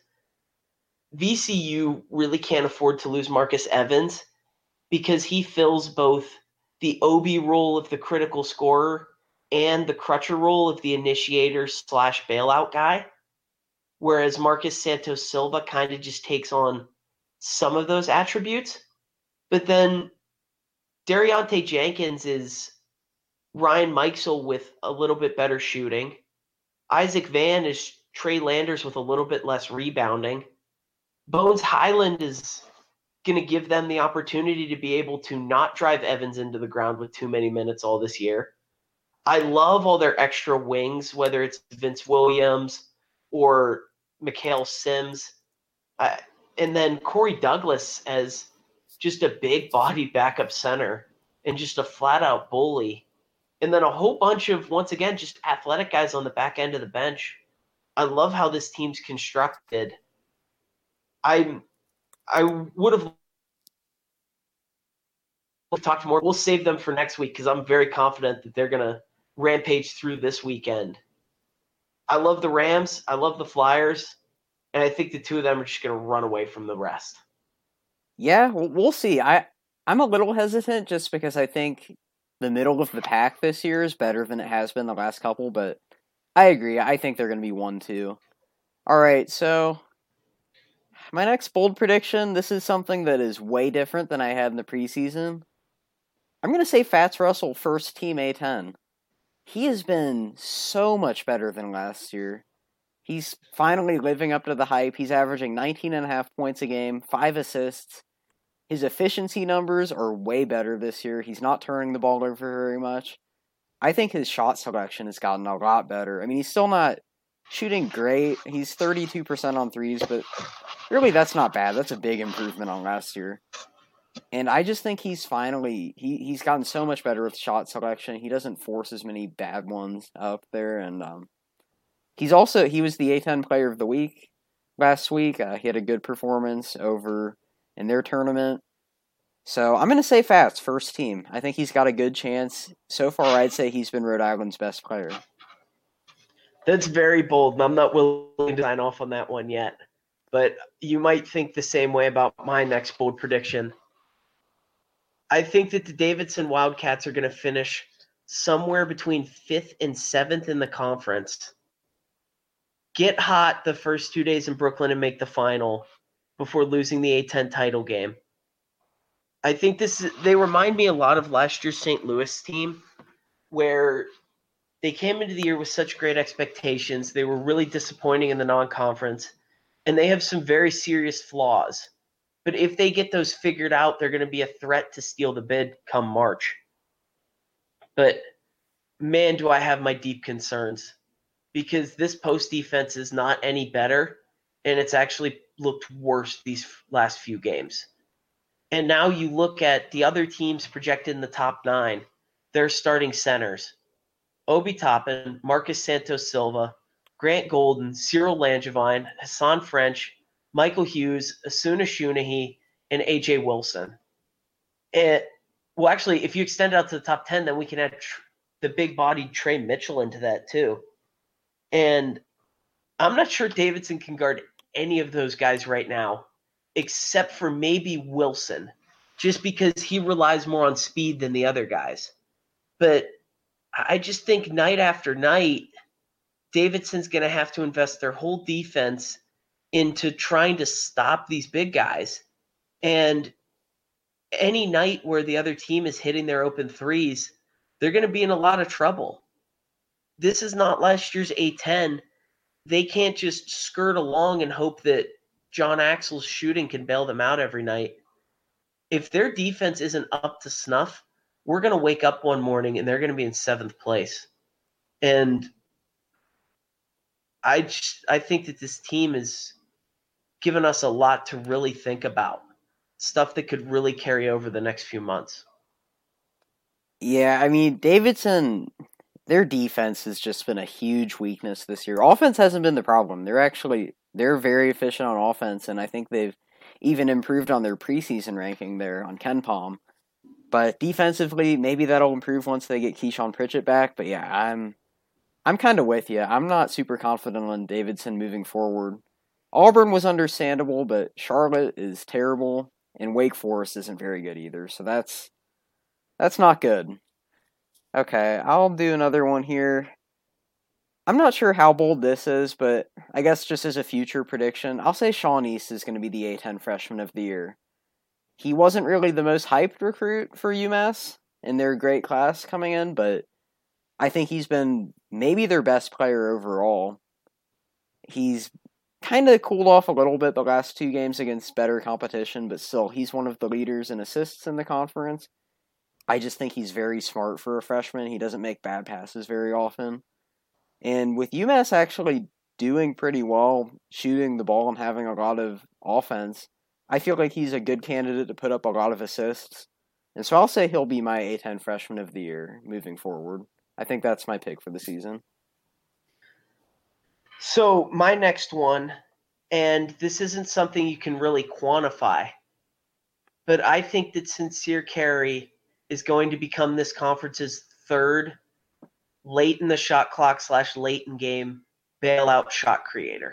VCU really can't afford to lose Marcus Evans because he fills both the Obi role of the critical scorer and the Crutcher role of the initiator / bailout guy, whereas Marcus Santos Silva kind of just takes on some of those attributes. But then De'Riante Jenkins is Ryan Mikesell with a little bit better shooting. Isaac Van is Trey Landers with a little bit less rebounding. Bones Highland is going to give them the opportunity to be able to not drive Evans into the ground with too many minutes all this year. I love all their extra wings, whether it's Vince Williams or Mikhail Sims. And then Corey Douglas as just a big-bodied backup center and just a flat-out bully. And then a whole bunch of, once again, just athletic guys on the back end of the bench. I love how this team's constructed. I would have talked more. We'll save them for next week because I'm very confident that they're going to rampage through this weekend. I love the Rams. I love the Flyers. And I think the two of them are just going to run away from the rest. Yeah, we'll see. I'm a little hesitant just because I think the middle of the pack this year is better than it has been the last couple, but I agree. I think they're going to be 1-2. All right, so my next bold prediction, this is something that is way different than I had in the preseason. I'm going to say Fats Russell, first team A10. He has been so much better than last year. He's finally living up to the hype. He's averaging 19.5 points a game, 5 assists. His efficiency numbers are way better this year. He's not turning the ball over very much. I think his shot selection has gotten a lot better. I mean, he's still not shooting great. He's 32% on threes, but really that's not bad. That's a big improvement on last year. And I just think he's finally, he's gotten so much better with shot selection. He doesn't force as many bad ones up there. And he was the A10 player of the week last week. He had a good performance over in their tournament. So I'm going to say Fats, first team. I think he's got a good chance. So far, I'd say he's been Rhode Island's best player. That's very bold, and I'm not willing to sign off on that one yet. But you might think the same way about my next bold prediction. I think that the Davidson Wildcats are going to finish somewhere between 5th and 7th in the conference. Get hot the first 2 days in Brooklyn and make the final before losing the A10 title game. I think they remind me a lot of last year's St. Louis team, where they came into the year with such great expectations. They were really disappointing in the non-conference, and they have some very serious flaws. But if they get those figured out, they're going to be a threat to steal the bid come March. But, man, do I have my deep concerns. Because this post defense is not any better, and it's actually looked worse these last few games. And now you look at the other teams projected in the top 9, they're starting centers. Obi Toppin, Marcus Santos Silva, Grant Golden, Cyril Langevin, Hassan French, Michael Hughes, Asuna Shunahi, and A.J. Wilson. Actually, if you extend it out to the top 10, then we can add the big-bodied Trey Mitchell into that too. And I'm not sure Davidson can guard any of those guys right now, except for maybe Wilson, just because he relies more on speed than the other guys. But I just think night after night, Davidson's going to have to invest their whole defense into trying to stop these big guys. And any night where the other team is hitting their open threes, they're going to be in a lot of trouble. This is not last year's A10. They can't just skirt along and hope that John Axel's shooting can bail them out every night. If their defense isn't up to snuff, we're going to wake up one morning and they're going to be in 7th place. And I think that this team has given us a lot to really think about, stuff that could really carry over the next few months. Yeah, I mean, Davidson, their defense has just been a huge weakness this year. Offense hasn't been the problem. They're very efficient on offense, and I think they've even improved on their preseason ranking there on KenPom. But defensively, maybe that'll improve once they get Keyshawn Pritchett back. But yeah, I'm kind of with you. I'm not super confident on Davidson moving forward. Auburn was understandable, but Charlotte is terrible, and Wake Forest isn't very good either. So that's not good. Okay, I'll do another one here. I'm not sure how bold this is, but I guess just as a future prediction, I'll say Sean East is going to be the A10 freshman of the year. He wasn't really the most hyped recruit for UMass in their great class coming in, but I think he's been maybe their best player overall. He's kind of cooled off a little bit the last 2 games against better competition, but still, he's one of the leaders in assists in the conference. I just think he's very smart for a freshman. He doesn't make bad passes very often. And with UMass actually doing pretty well, shooting the ball and having a lot of offense, I feel like he's a good candidate to put up a lot of assists. And so I'll say he'll be my A10 freshman of the year moving forward. I think that's my pick for the season. So my next one, and this isn't something you can really quantify, but I think that Sincere Carey is going to become this conference's 3rd late in the shot clock / late in game bailout shot creator.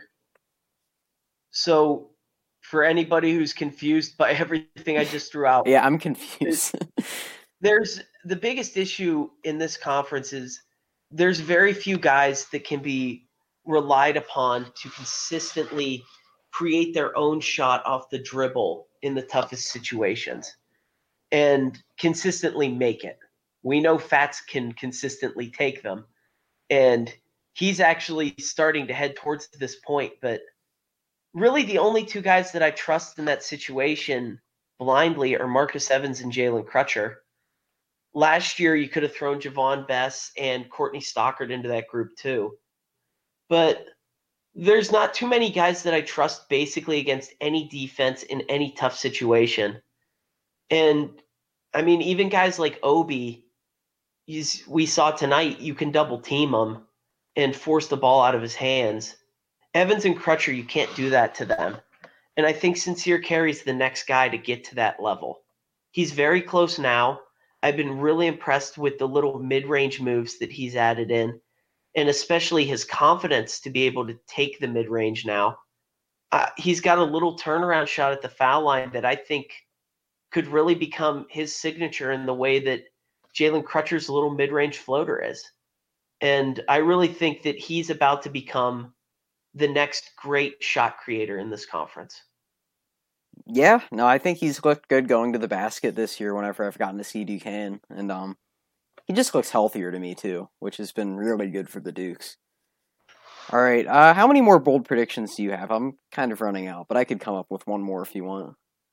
So for anybody who's confused by everything I just threw out. Yeah, I'm confused. There's the biggest issue in this conference is there's very few guys that can be relied upon to consistently create their own shot off the dribble in the toughest situations and consistently make it. We know Fats can consistently take them, and he's actually starting to head towards this point. But really, the only 2 guys that I trust in that situation blindly are Marcus Evans and Jalen Crutcher. Last year, you could have thrown Javon Bess and Courtney Stockard into that group too. But there's not too many guys that I trust basically against any defense in any tough situation. And, I mean, even guys like Obi, we saw tonight, you can double team him and force the ball out of his hands. Evans and Crutcher, you can't do that to them. And I think Sincere Carey's the next guy to get to that level. He's very close now. I've been really impressed with the little mid-range moves that he's added in, and especially his confidence to be able to take the mid-range now. He's got a little turnaround shot at the foul line that I think could really become his signature in the way that Jalen Crutcher's little mid-range floater is. And I really think that he's about to become the next great shot creator in this conference. Yeah, no, I think he's looked good going to the basket this year whenever I've gotten to see Duquesne. And he just looks healthier to me too, which has been really good for the Dukes. All right, how many more bold predictions do you have? I'm kind of running out, but I could come up with one more if you want.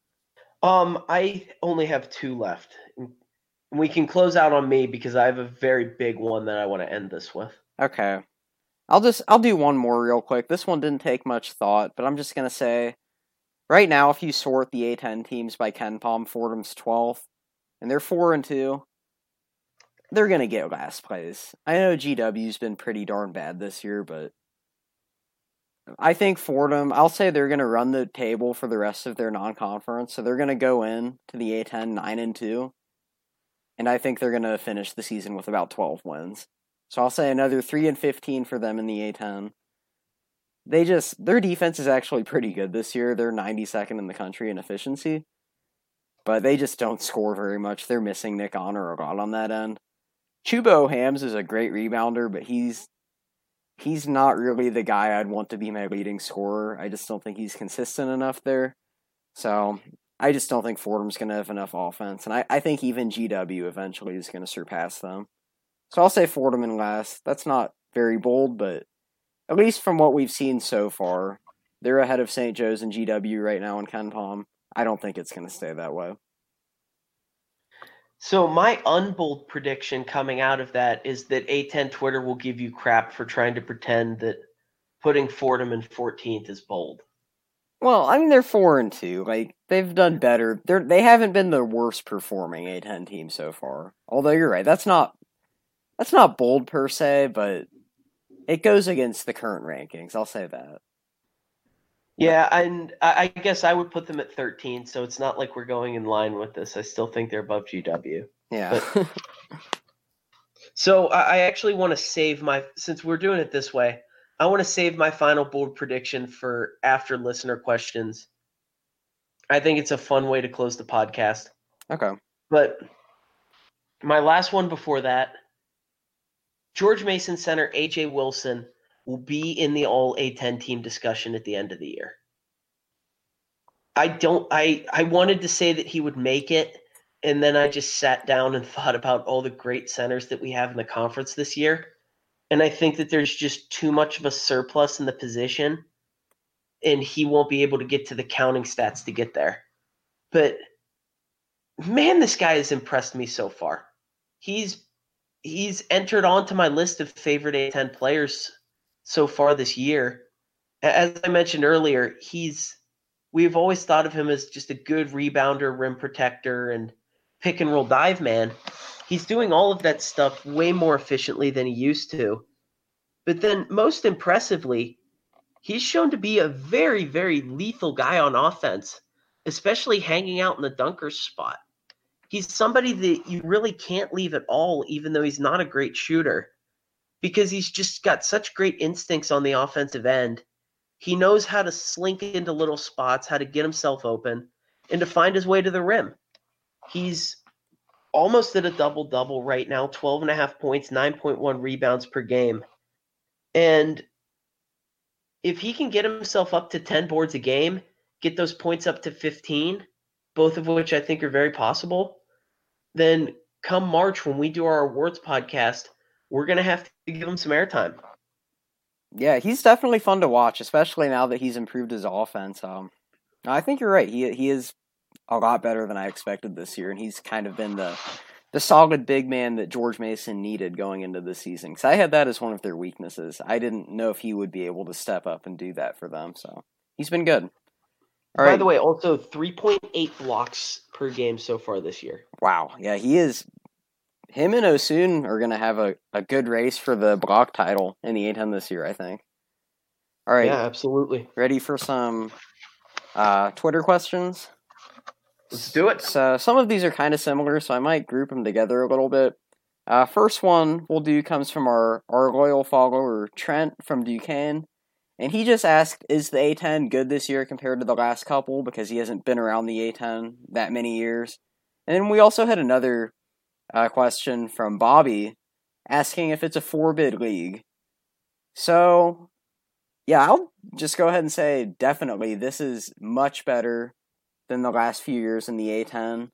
I only have 2 left. We can close out on me because I have a very big one that I want to end this with. Okay. I'll do one more real quick. This one didn't take much thought, but I'm just going to say, right now, if you sort the A10 teams by KenPom, Fordham's 12th, and they're 4-2, they're going to get last place. I know GW's been pretty darn bad this year, but I think Fordham, I'll say they're going to run the table for the rest of their non-conference, so they're going to go in to the A10 9-2, and I think they're going to finish the season with about 12 wins. So I'll say another 3-15 for them in the A10. Their defense is actually pretty good this year. They're 92nd in the country in efficiency, but they just don't score very much. They're missing Nick Honor a lot on that end. Chuba Hams is a great rebounder, but he's he's not really the guy I'd want to be my leading scorer. I just don't think he's consistent enough there. So I just don't think Fordham's going to have enough offense. And I think even GW eventually is going to surpass them. So I'll say Fordham in last. That's not very bold, but at least from what we've seen so far, they're ahead of St. Joe's and GW right now in KenPom. I don't think it's going to stay that way. So my unbold prediction coming out of that is that A10 Twitter will give you crap for trying to pretend that putting Fordham in 14th is bold. Well, I mean, they're 4-2. Like, they've done better. They haven't been the worst performing A10 team so far. Although you're right, that's not bold per se, but it goes against the current rankings. I'll say that. Yeah, and I guess I would put them at 13, so it's not like we're going in line with this. I still think they're above GW. Yeah. So I actually want to save since we're doing it this way, I want to save my final bold prediction for after listener questions. I think it's a fun way to close the podcast. Okay. But my last one before that, George Mason center AJ Wilson will be in the all A10 team discussion at the end of the year. I wanted to say that he would make it, and then I just sat down and thought about all the great centers that we have in the conference this year. And I think that there's just too much of a surplus in the position, and he won't be able to get to the counting stats to get there. But man, this guy has impressed me so far. He's entered onto my list of favorite A10 players so far this year. As I mentioned earlier, we've always thought of him as just a good rebounder, rim protector, and pick and roll dive man. He's doing all of that stuff way more efficiently than he used to. But then most impressively, he's shown to be a very, very lethal guy on offense, especially hanging out in the dunker spot. He's somebody that you really can't leave at all, even though he's not a great shooter, because he's just got such great instincts on the offensive end. He knows how to slink into little spots, how to get himself open, and to find his way to the rim. He's almost at a double-double right now, 12.5 points, 9.1 rebounds per game. And if he can get himself up to 10 boards a game, get those points up to 15, both of which I think are very possible, then come March when we do our awards podcast, we're going to have to give him some airtime. Yeah, he's definitely fun to watch, especially now that he's improved his offense. I think you're right. He is a lot better than I expected this year, and he's kind of been the solid big man that George Mason needed going into the season. Because I had that as one of their weaknesses. I didn't know if he would be able to step up and do that for them, so he's been good. All right. By the way, also 3.8 blocks per game so far this year. Wow, yeah, he is. Him and Osun are going to have a good race for the block title in the A10 this year, I think. All right. Yeah, absolutely. Ready for some Twitter questions? Let's do it. So some of these are kind of similar, so I might group them together a little bit. First one we'll do comes from our loyal follower, Trent from Duquesne. And he just asked, is the A10 good this year compared to the last couple? Because he hasn't been around the A10 that many years. And then we also had another question from Bobby asking if it's a 4-bid league. So, yeah, I'll just go ahead and say definitely this is much better than the last few years in the A10.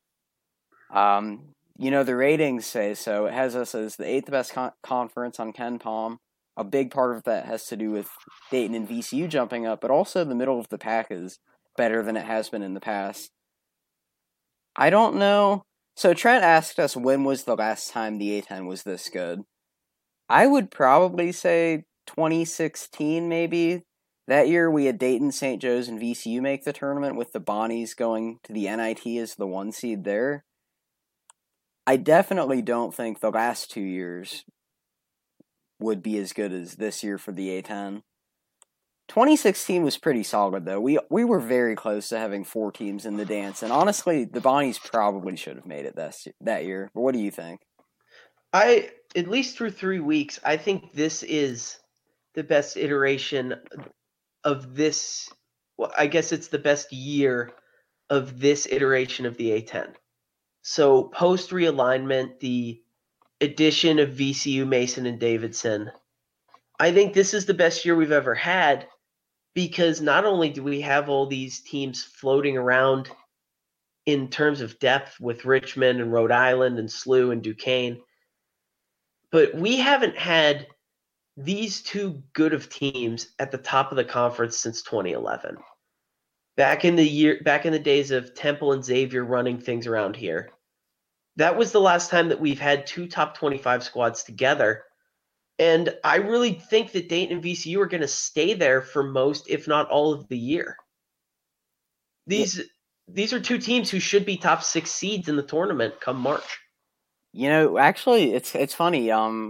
The ratings say so. It has us as the 8th best conference on KenPom. A big part of that has to do with Dayton and VCU jumping up, but also the middle of the pack is better than it has been in the past. I don't know. So Trent asked us when was the last time the A10 was this good. I would probably say 2016 maybe. That year we had Dayton, St. Joe's, and VCU make the tournament with the Bonnies going to the NIT as the 1 seed there. I definitely don't think the last 2 years would be as good as this year for the A10. 2016 was pretty solid, though. We were very close to having 4 teams in the dance, and honestly, the Bonnies probably should have made it that year. But what do you think? At least through 3 weeks, I think this is the best iteration of this. Well, I guess it's the best year of this iteration of the A10. So post realignment, the addition of VCU, Mason, and Davidson, I think this is the best year we've ever had because not only do we have all these teams floating around in terms of depth with Richmond and Rhode Island and SLU and Duquesne, but we haven't had these two good of teams at the top of the conference since 2011. Back in the days of Temple and Xavier running things around here. That was the last time that we've had two top 25 squads together. And I really think that Dayton and VCU are going to stay there for most, if not all of the year. These are two teams who should be top 6 seeds in the tournament come March. Actually, it's funny.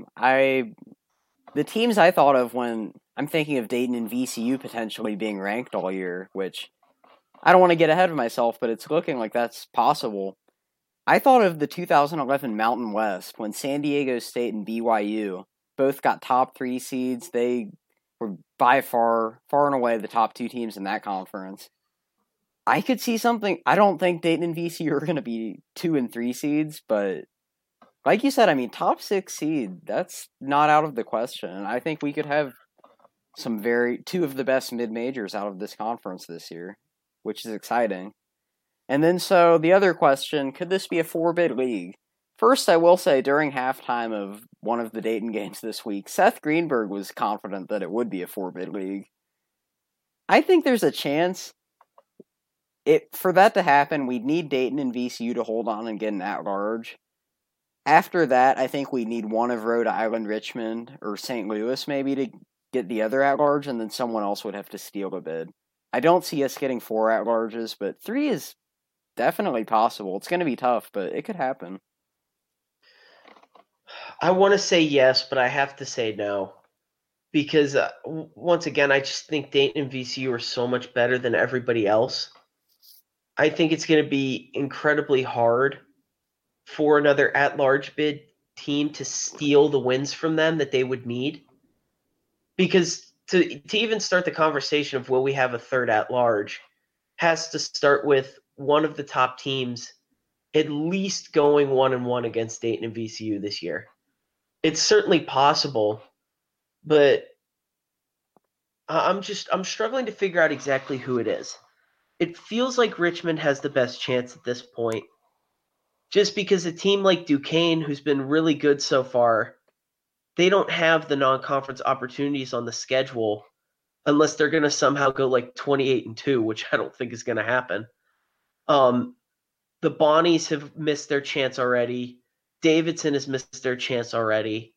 The teams I thought of when I'm thinking of Dayton and VCU potentially being ranked all year, which I don't want to get ahead of myself, but it's looking like that's possible. I thought of the 2011 Mountain West when San Diego State and BYU both got top 3 seeds. They were by far and away the top 2 teams in that conference. I could see something. I don't think Dayton and VCU are going to be 2 and 3 seeds, but like you said, I mean, top 6 seed, that's not out of the question. I think we could have two of the best mid-majors out of this conference this year, which is exciting. And then so the other question, could this be a 4-bid league? First, I will say during halftime of one of the Dayton games this week, Seth Greenberg was confident that it would be a 4-bid league. I think there's a chance. For that to happen, we'd need Dayton and VCU to hold on and get an at-large. After that, I think we need one of Rhode Island, Richmond, or St. Louis maybe to get the other at-large, and then someone else would have to steal a bid. I don't see us getting 4 at-larges, but 3 is definitely possible. It's going to be tough, but it could happen. I want to say yes, but I have to say no. Because, once again, I just think Dayton and VCU are so much better than everybody else. I think it's going to be incredibly hard for another at-large bid team to steal the wins from them that they would need. Because to even start the conversation of will we have a third at-large has to start with one of the top teams at least going 1-1 against Dayton and VCU this year. It's certainly possible, but I'm struggling to figure out exactly who it is. It feels like Richmond has the best chance at this point, just because a team like Duquesne, who's been really good so far, they don't have the non-conference opportunities on the schedule unless they're going to somehow go like 28-2, which I don't think is going to happen. The Bonnies have missed their chance already. Davidson has missed their chance already.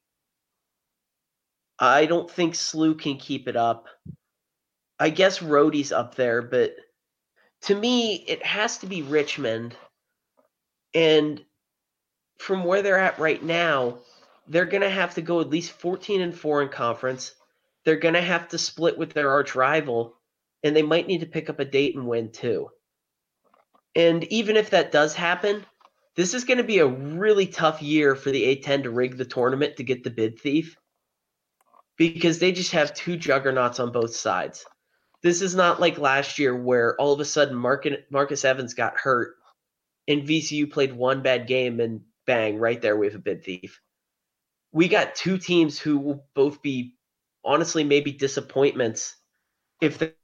I don't think SLU can keep it up. I guess Rhodey's up there, but to me, it has to be Richmond. And from where they're at right now, they're going to have to go at least 14-4 in conference. They're going to have to split with their arch rival, and they might need to pick up a Dayton win too. And even if that does happen, this is going to be a really tough year for the A-10 to rig the tournament to get the bid thief because they just have 2 juggernauts on both sides. This is not like last year where all of a sudden Marcus Evans got hurt and VCU played one bad game and bang, right there we have a bid thief. We got 2 teams who will both be, honestly, maybe disappointments if they're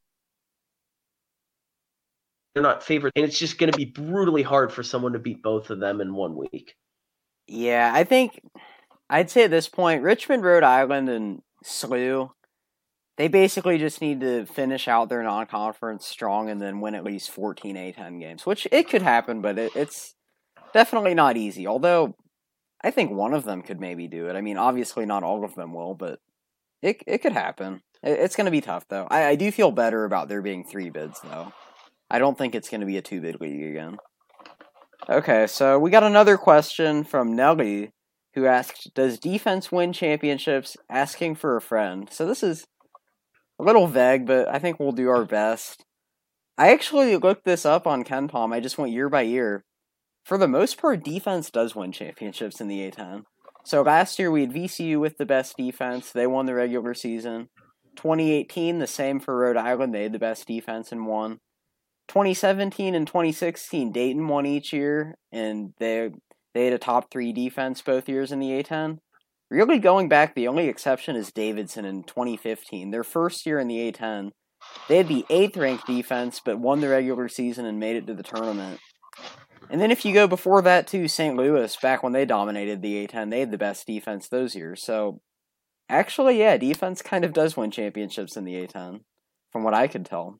not favored. And it's just going to be brutally hard for someone to beat both of them in 1 week. Yeah, I think I'd say at this point, Richmond, Rhode Island, and SLU, they basically just need to finish out their non-conference strong and then win at least 14 A-10 games, which it could happen, but it's definitely not easy. Although, I think one of them could maybe do it. I mean, obviously not all of them will, but it could happen. It's going to be tough, though. I do feel better about there being 3 bids, though. I don't think it's going to be a 2-bid league again. Okay, so we got another question from Nelly, who asked, does defense win championships? Asking for a friend. So this is a little vague, but I think we'll do our best. I actually looked this up on KenPom. I just went year by year. For the most part, defense does win championships in the A-10. So last year we had VCU with the best defense. They won the regular season. 2018, the same for Rhode Island. They had the best defense and won. 2017 and 2016, Dayton won each year, and they had a top 3 defense both years in the A-10. Really going back, the only exception is Davidson in 2015. Their first year in the A10, they had the 8th ranked defense, but won the regular season and made it to the tournament. And then if you go before that to St. Louis, back when they dominated the A10, they had the best defense those years. So actually, yeah, defense kind of does win championships in the A10, from what I could tell.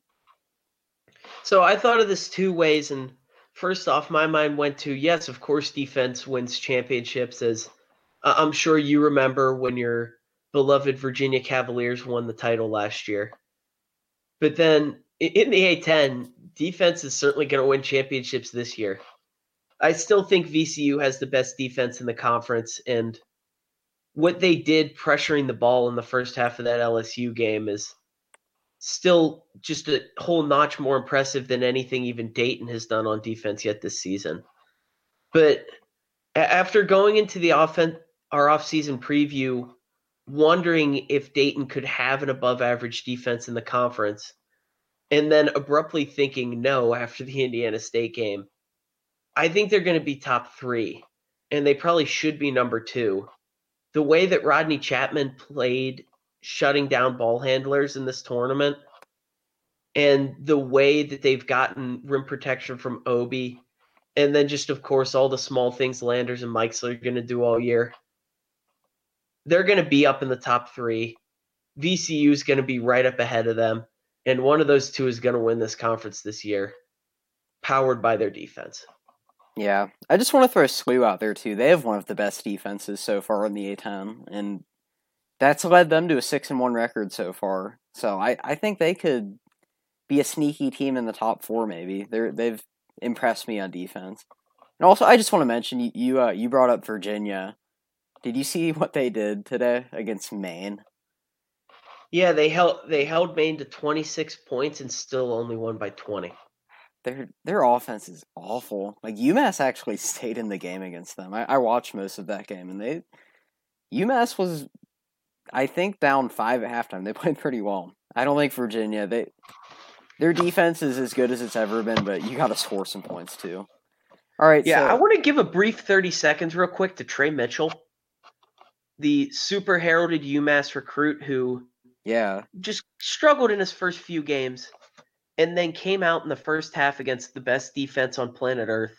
So I thought of this two ways, and first off, my mind went to, yes, of course defense wins championships, as I'm sure you remember when your beloved Virginia Cavaliers won the title last year. But then in the A10, defense is certainly going to win championships this year. I still think VCU has the best defense in the conference, and what they did pressuring the ball in the first half of that LSU game is still just a whole notch more impressive than anything even Dayton has done on defense yet this season. But after going into the our offseason preview, wondering if Dayton could have an above average defense in the conference, and then abruptly thinking no after the Indiana State game, I think they're going to be top 3, and they probably should be number 2. The way that Rodney Chapman played shutting down ball handlers in this tournament, and the way that they've gotten rim protection from Obi, and then just, of course, all the small things Landers and Mikes are going to do all year, they're going to be up in the top 3. VCU is going to be right up ahead of them, and one of those two is going to win this conference this year, powered by their defense. Yeah, I just want to throw SLU out there, too. They have one of the best defenses so far in the A10, and that's led them to a 6-1 record so far. So I think they could be a sneaky team in the top 4, maybe. They've impressed me on defense. And also, I just want to mention, you brought up Virginia. Did you see what they did today against Maine? Yeah, they held Maine to 26 points and still only won by 20. Their offense is awful. Like, UMass actually stayed in the game against them. I watched most of that game, and UMass was, I think, down 5 at halftime. They played pretty well. I don't think Virginia, their defense is as good as it's ever been, but you got to score some points too. All right. Yeah, I want to give a brief 30 seconds real quick to Trey Mitchell, the super heralded UMass recruit who just struggled in his first few games and then came out in the first half against the best defense on planet Earth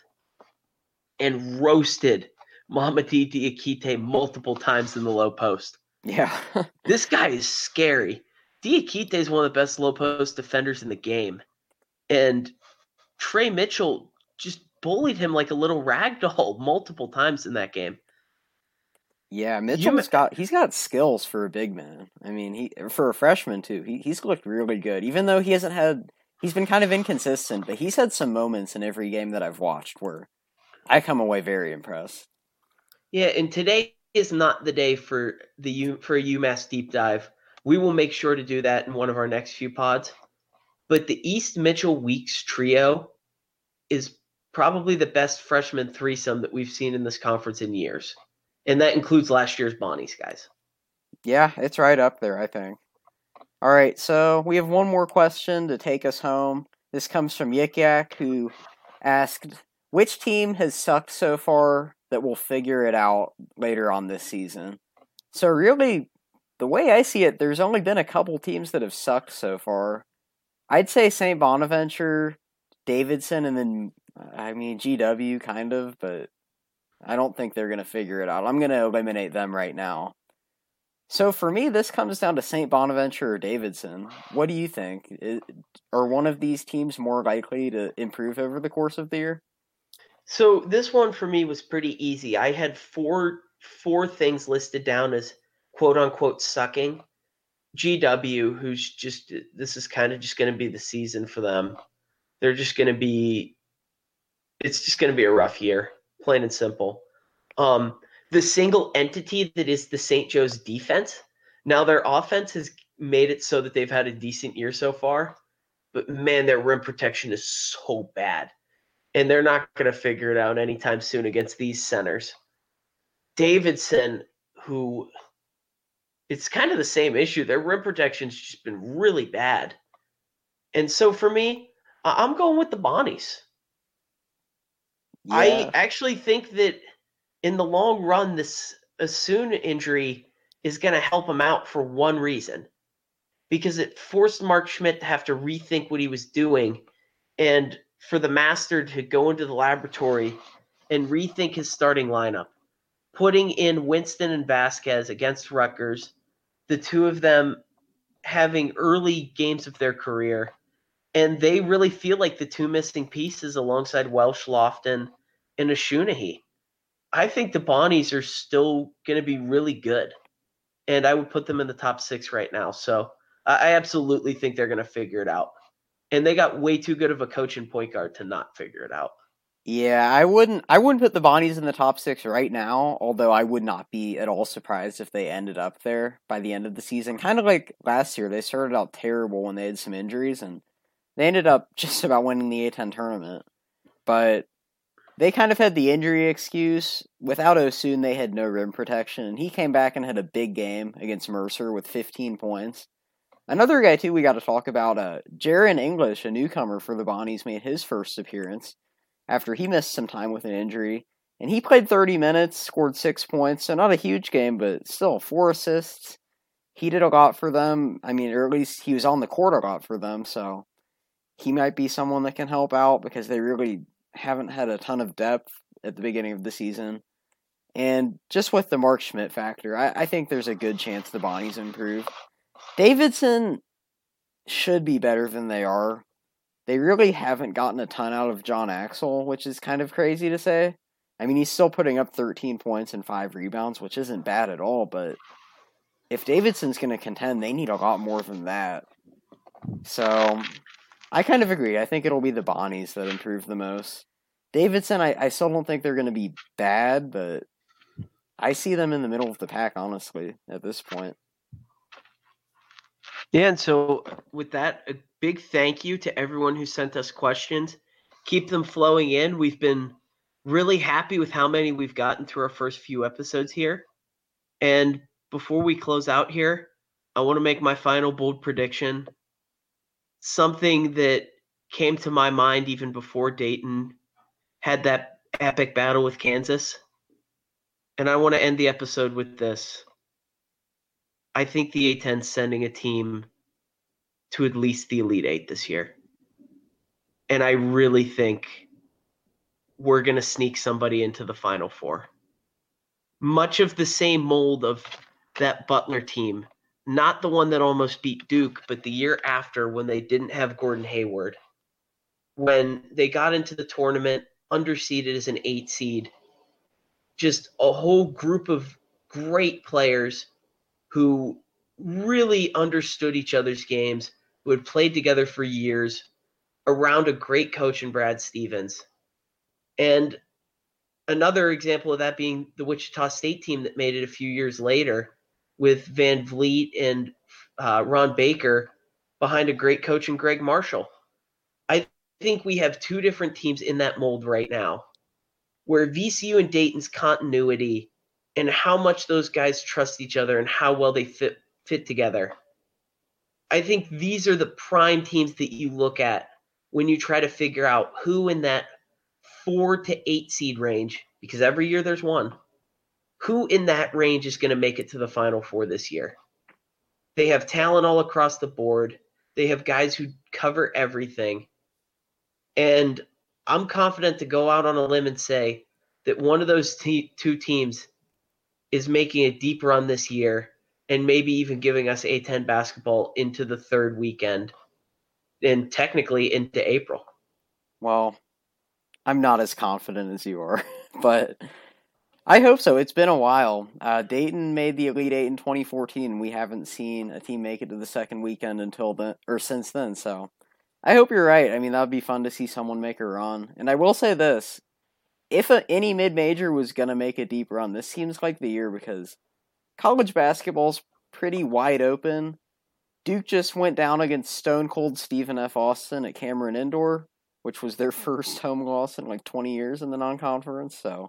and roasted Mamadi Diakite multiple times in the low post. Yeah. This guy is scary. Diakite is one of the best low post defenders in the game. And Trey Mitchell just bullied him like a little ragdoll multiple times in that game. Yeah, Mitchell's he's got skills for a big man. I mean, for a freshman too. He's looked really good, even though he's been kind of inconsistent, but he's had some moments in every game that I've watched where I come away very impressed. Yeah, and today is not the day for a UMass deep dive. We will make sure to do that in one of our next few pods. But the East Mitchell Weeks trio is probably the best freshman threesome that we've seen in this conference in years. And that includes last year's Bonnies, guys. Yeah, it's right up there, I think. All right, so we have one more question to take us home. This comes from Yik Yak, who asked, which team has sucked so far that will figure it out later on this season? So really, the way I see it, there's only been a couple teams that have sucked so far. I'd say St. Bonaventure, Davidson, and then, GW kind of, but I don't think they're going to figure it out. I'm going to eliminate them right now. So for me, this comes down to St. Bonaventure or Davidson. What do you think? Are one of these teams more likely to improve over the course of the year? So this one for me was pretty easy. I had four things listed down as quote-unquote sucking. GW, who's just, this is kind of just going to be the season for them. They're just going to be, it's just going to be a rough year, plain and simple. The single entity that is the St. Joe's defense, now their offense has made it so that they've had a decent year so far, but man, their rim protection is so bad. And they're not going to figure it out anytime soon against these centers. Davidson, who, it's kind of the same issue. Their rim protection's just been really bad. And so for me, I'm going with the Bonnies. Yeah. I actually think that in the long run, this Asun injury is going to help him out for one reason, because it forced Mark Schmidt to have to rethink what he was doing, and for the master to go into the laboratory and rethink his starting lineup, putting in Winston and Vasquez against Rutgers, the two of them having early games of their career, and they really feel like the two missing pieces alongside Welsh, Lofton, and Ashunahi. I think the Bonnies are still going to be really good, and I would put them in the top 6 right now. So I absolutely think they're going to figure it out. And they got way too good of a coach and point guard to not figure it out. Yeah, I wouldn't put the Bonnies in the top 6 right now, although I would not be at all surprised if they ended up there by the end of the season. Kind of like last year, they started out terrible when they had some injuries, and they ended up just about winning the A10 tournament. But they kind of had the injury excuse. Without Osun, they had no rim protection, and he came back and had a big game against Mercer with 15 points. Another guy, too, we got to talk about, Jaron English, a newcomer for the Bonnies, made his first appearance after he missed some time with an injury. And he played 30 minutes, scored 6 points, so not a huge game, but still 4 assists. He did a lot for them. I mean, or at least he was on the court a lot for them, so he might be someone that can help out because they really haven't had a ton of depth at the beginning of the season. And just with the Mark Schmidt factor, I think there's a good chance the Bonnies improve. Davidson should be better than they are. They really haven't gotten a ton out of John Axel, which is kind of crazy to say. I mean, he's still putting up 13 points and 5 rebounds, which isn't bad at all, but if Davidson's going to contend, they need a lot more than that. So, I kind of agree. I think it'll be the Bonnies that improve the most. Davidson, I still don't think they're going to be bad, but I see them in the middle of the pack, honestly, at this point. Yeah, and so with that, a big thank you to everyone who sent us questions. Keep them flowing in. We've been really happy with how many we've gotten through our first few episodes here. And before we close out here, I want to make my final bold prediction. Something that came to my mind even before Dayton had that epic battle with Kansas. And I want to end the episode with this. I think the A10's sending a team to at least the Elite Eight this year. And I really think we're going to sneak somebody into the Final Four. Much of the same mold of that Butler team, not the one that almost beat Duke, but the year after when they didn't have Gordon Hayward. When they got into the tournament, underseeded as an 8 seed, just a whole group of great players who really understood each other's games, who had played together for years, around a great coach in Brad Stevens. And another example of that being the Wichita State team that made it a few years later with Van Vliet and Ron Baker behind a great coach in Greg Marshall. I think we have two different teams in that mold right now, where VCU and Dayton's continuity and how much those guys trust each other and how well they fit together. I think these are the prime teams that you look at when you try to figure out who in that 4 to 8 seed range, because every year there's one, who in that range is going to make it to the Final Four this year. They have talent all across the board. They have guys who cover everything. And I'm confident to go out on a limb and say that one of those two teams is making a deep run this year and maybe even giving us A10 basketball into the third weekend and technically into April. Well, I'm not as confident as you are, but I hope so. It's been a while. Dayton made the Elite Eight in 2014. We haven't seen a team make it to the second weekend until then, or since then. So I hope you're right. I mean, that would be fun to see someone make a run. And I will say this: if any mid-major was gonna make a deep run, this seems like the year because college basketball's pretty wide open. Duke just went down against Stone Cold Stephen F. Austin at Cameron Indoor, which was their first home loss in like 20 years in the non-conference. So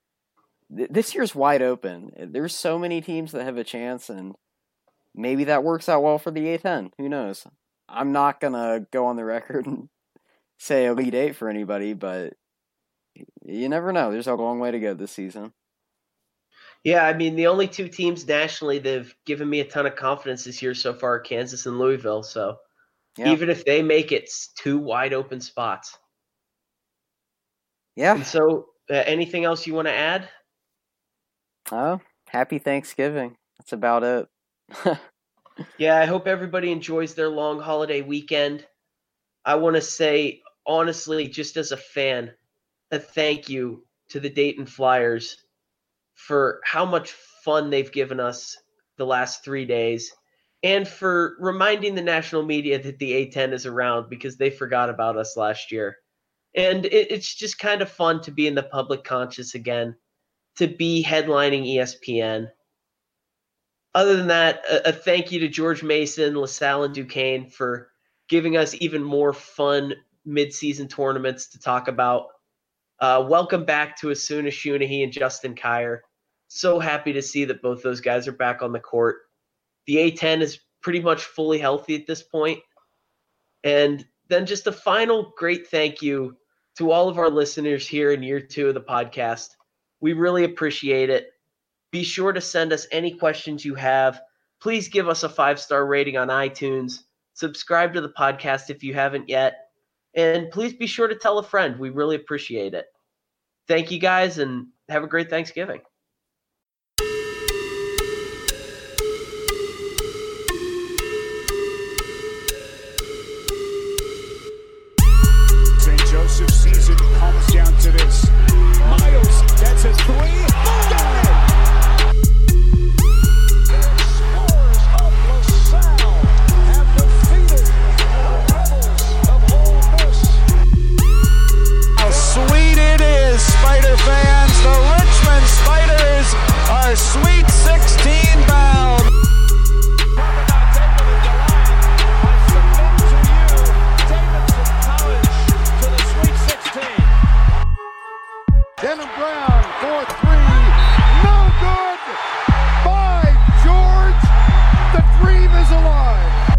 this year's wide open. There's so many teams that have a chance, and maybe that works out well for the A10. Who knows? I'm not going to go on the record and say Elite Eight for anybody, but you never know. There's a long way to go this season. Yeah, I mean, the only two teams nationally that have given me a ton of confidence this year so far are Kansas and Louisville. So Yeah. even if they make it, it's two wide open spots. Yeah. And so anything else you want to add? Oh, happy Thanksgiving. That's about it. Yeah, I hope everybody enjoys their long holiday weekend. I want to say, honestly, just as a fan, a thank you to the Dayton Flyers for how much fun they've given us the last 3 days and for reminding the national media that the A10 is around because they forgot about us last year. And it's just kind of fun to be in the public conscious again, to be headlining ESPN. Other than that, a thank you to George Mason, LaSalle, and Duquesne for giving us even more fun mid-season tournaments to talk about. Welcome back to Asuna Shunahi and Justin Kier. So happy to see that both those guys are back on the court. The A10 is pretty much fully healthy at this point. And then just a final great thank you to all of our listeners here in year 2 of the podcast. We really appreciate it. Be sure to send us any questions you have. Please give us a 5-star rating on iTunes. Subscribe to the podcast if you haven't yet. And please be sure to tell a friend. We really appreciate it. Thank you guys, and have a great Thanksgiving. St. Joseph season comes down to this. Miles, that's a three. Got it! The Explorers of LaSalle have defeated the Rebels of Ole Miss. How sweet it is, Spider fans. The Richmond Spiders are Sweet 16 bound. Denham Brown for three. No good. By George, the dream is alive.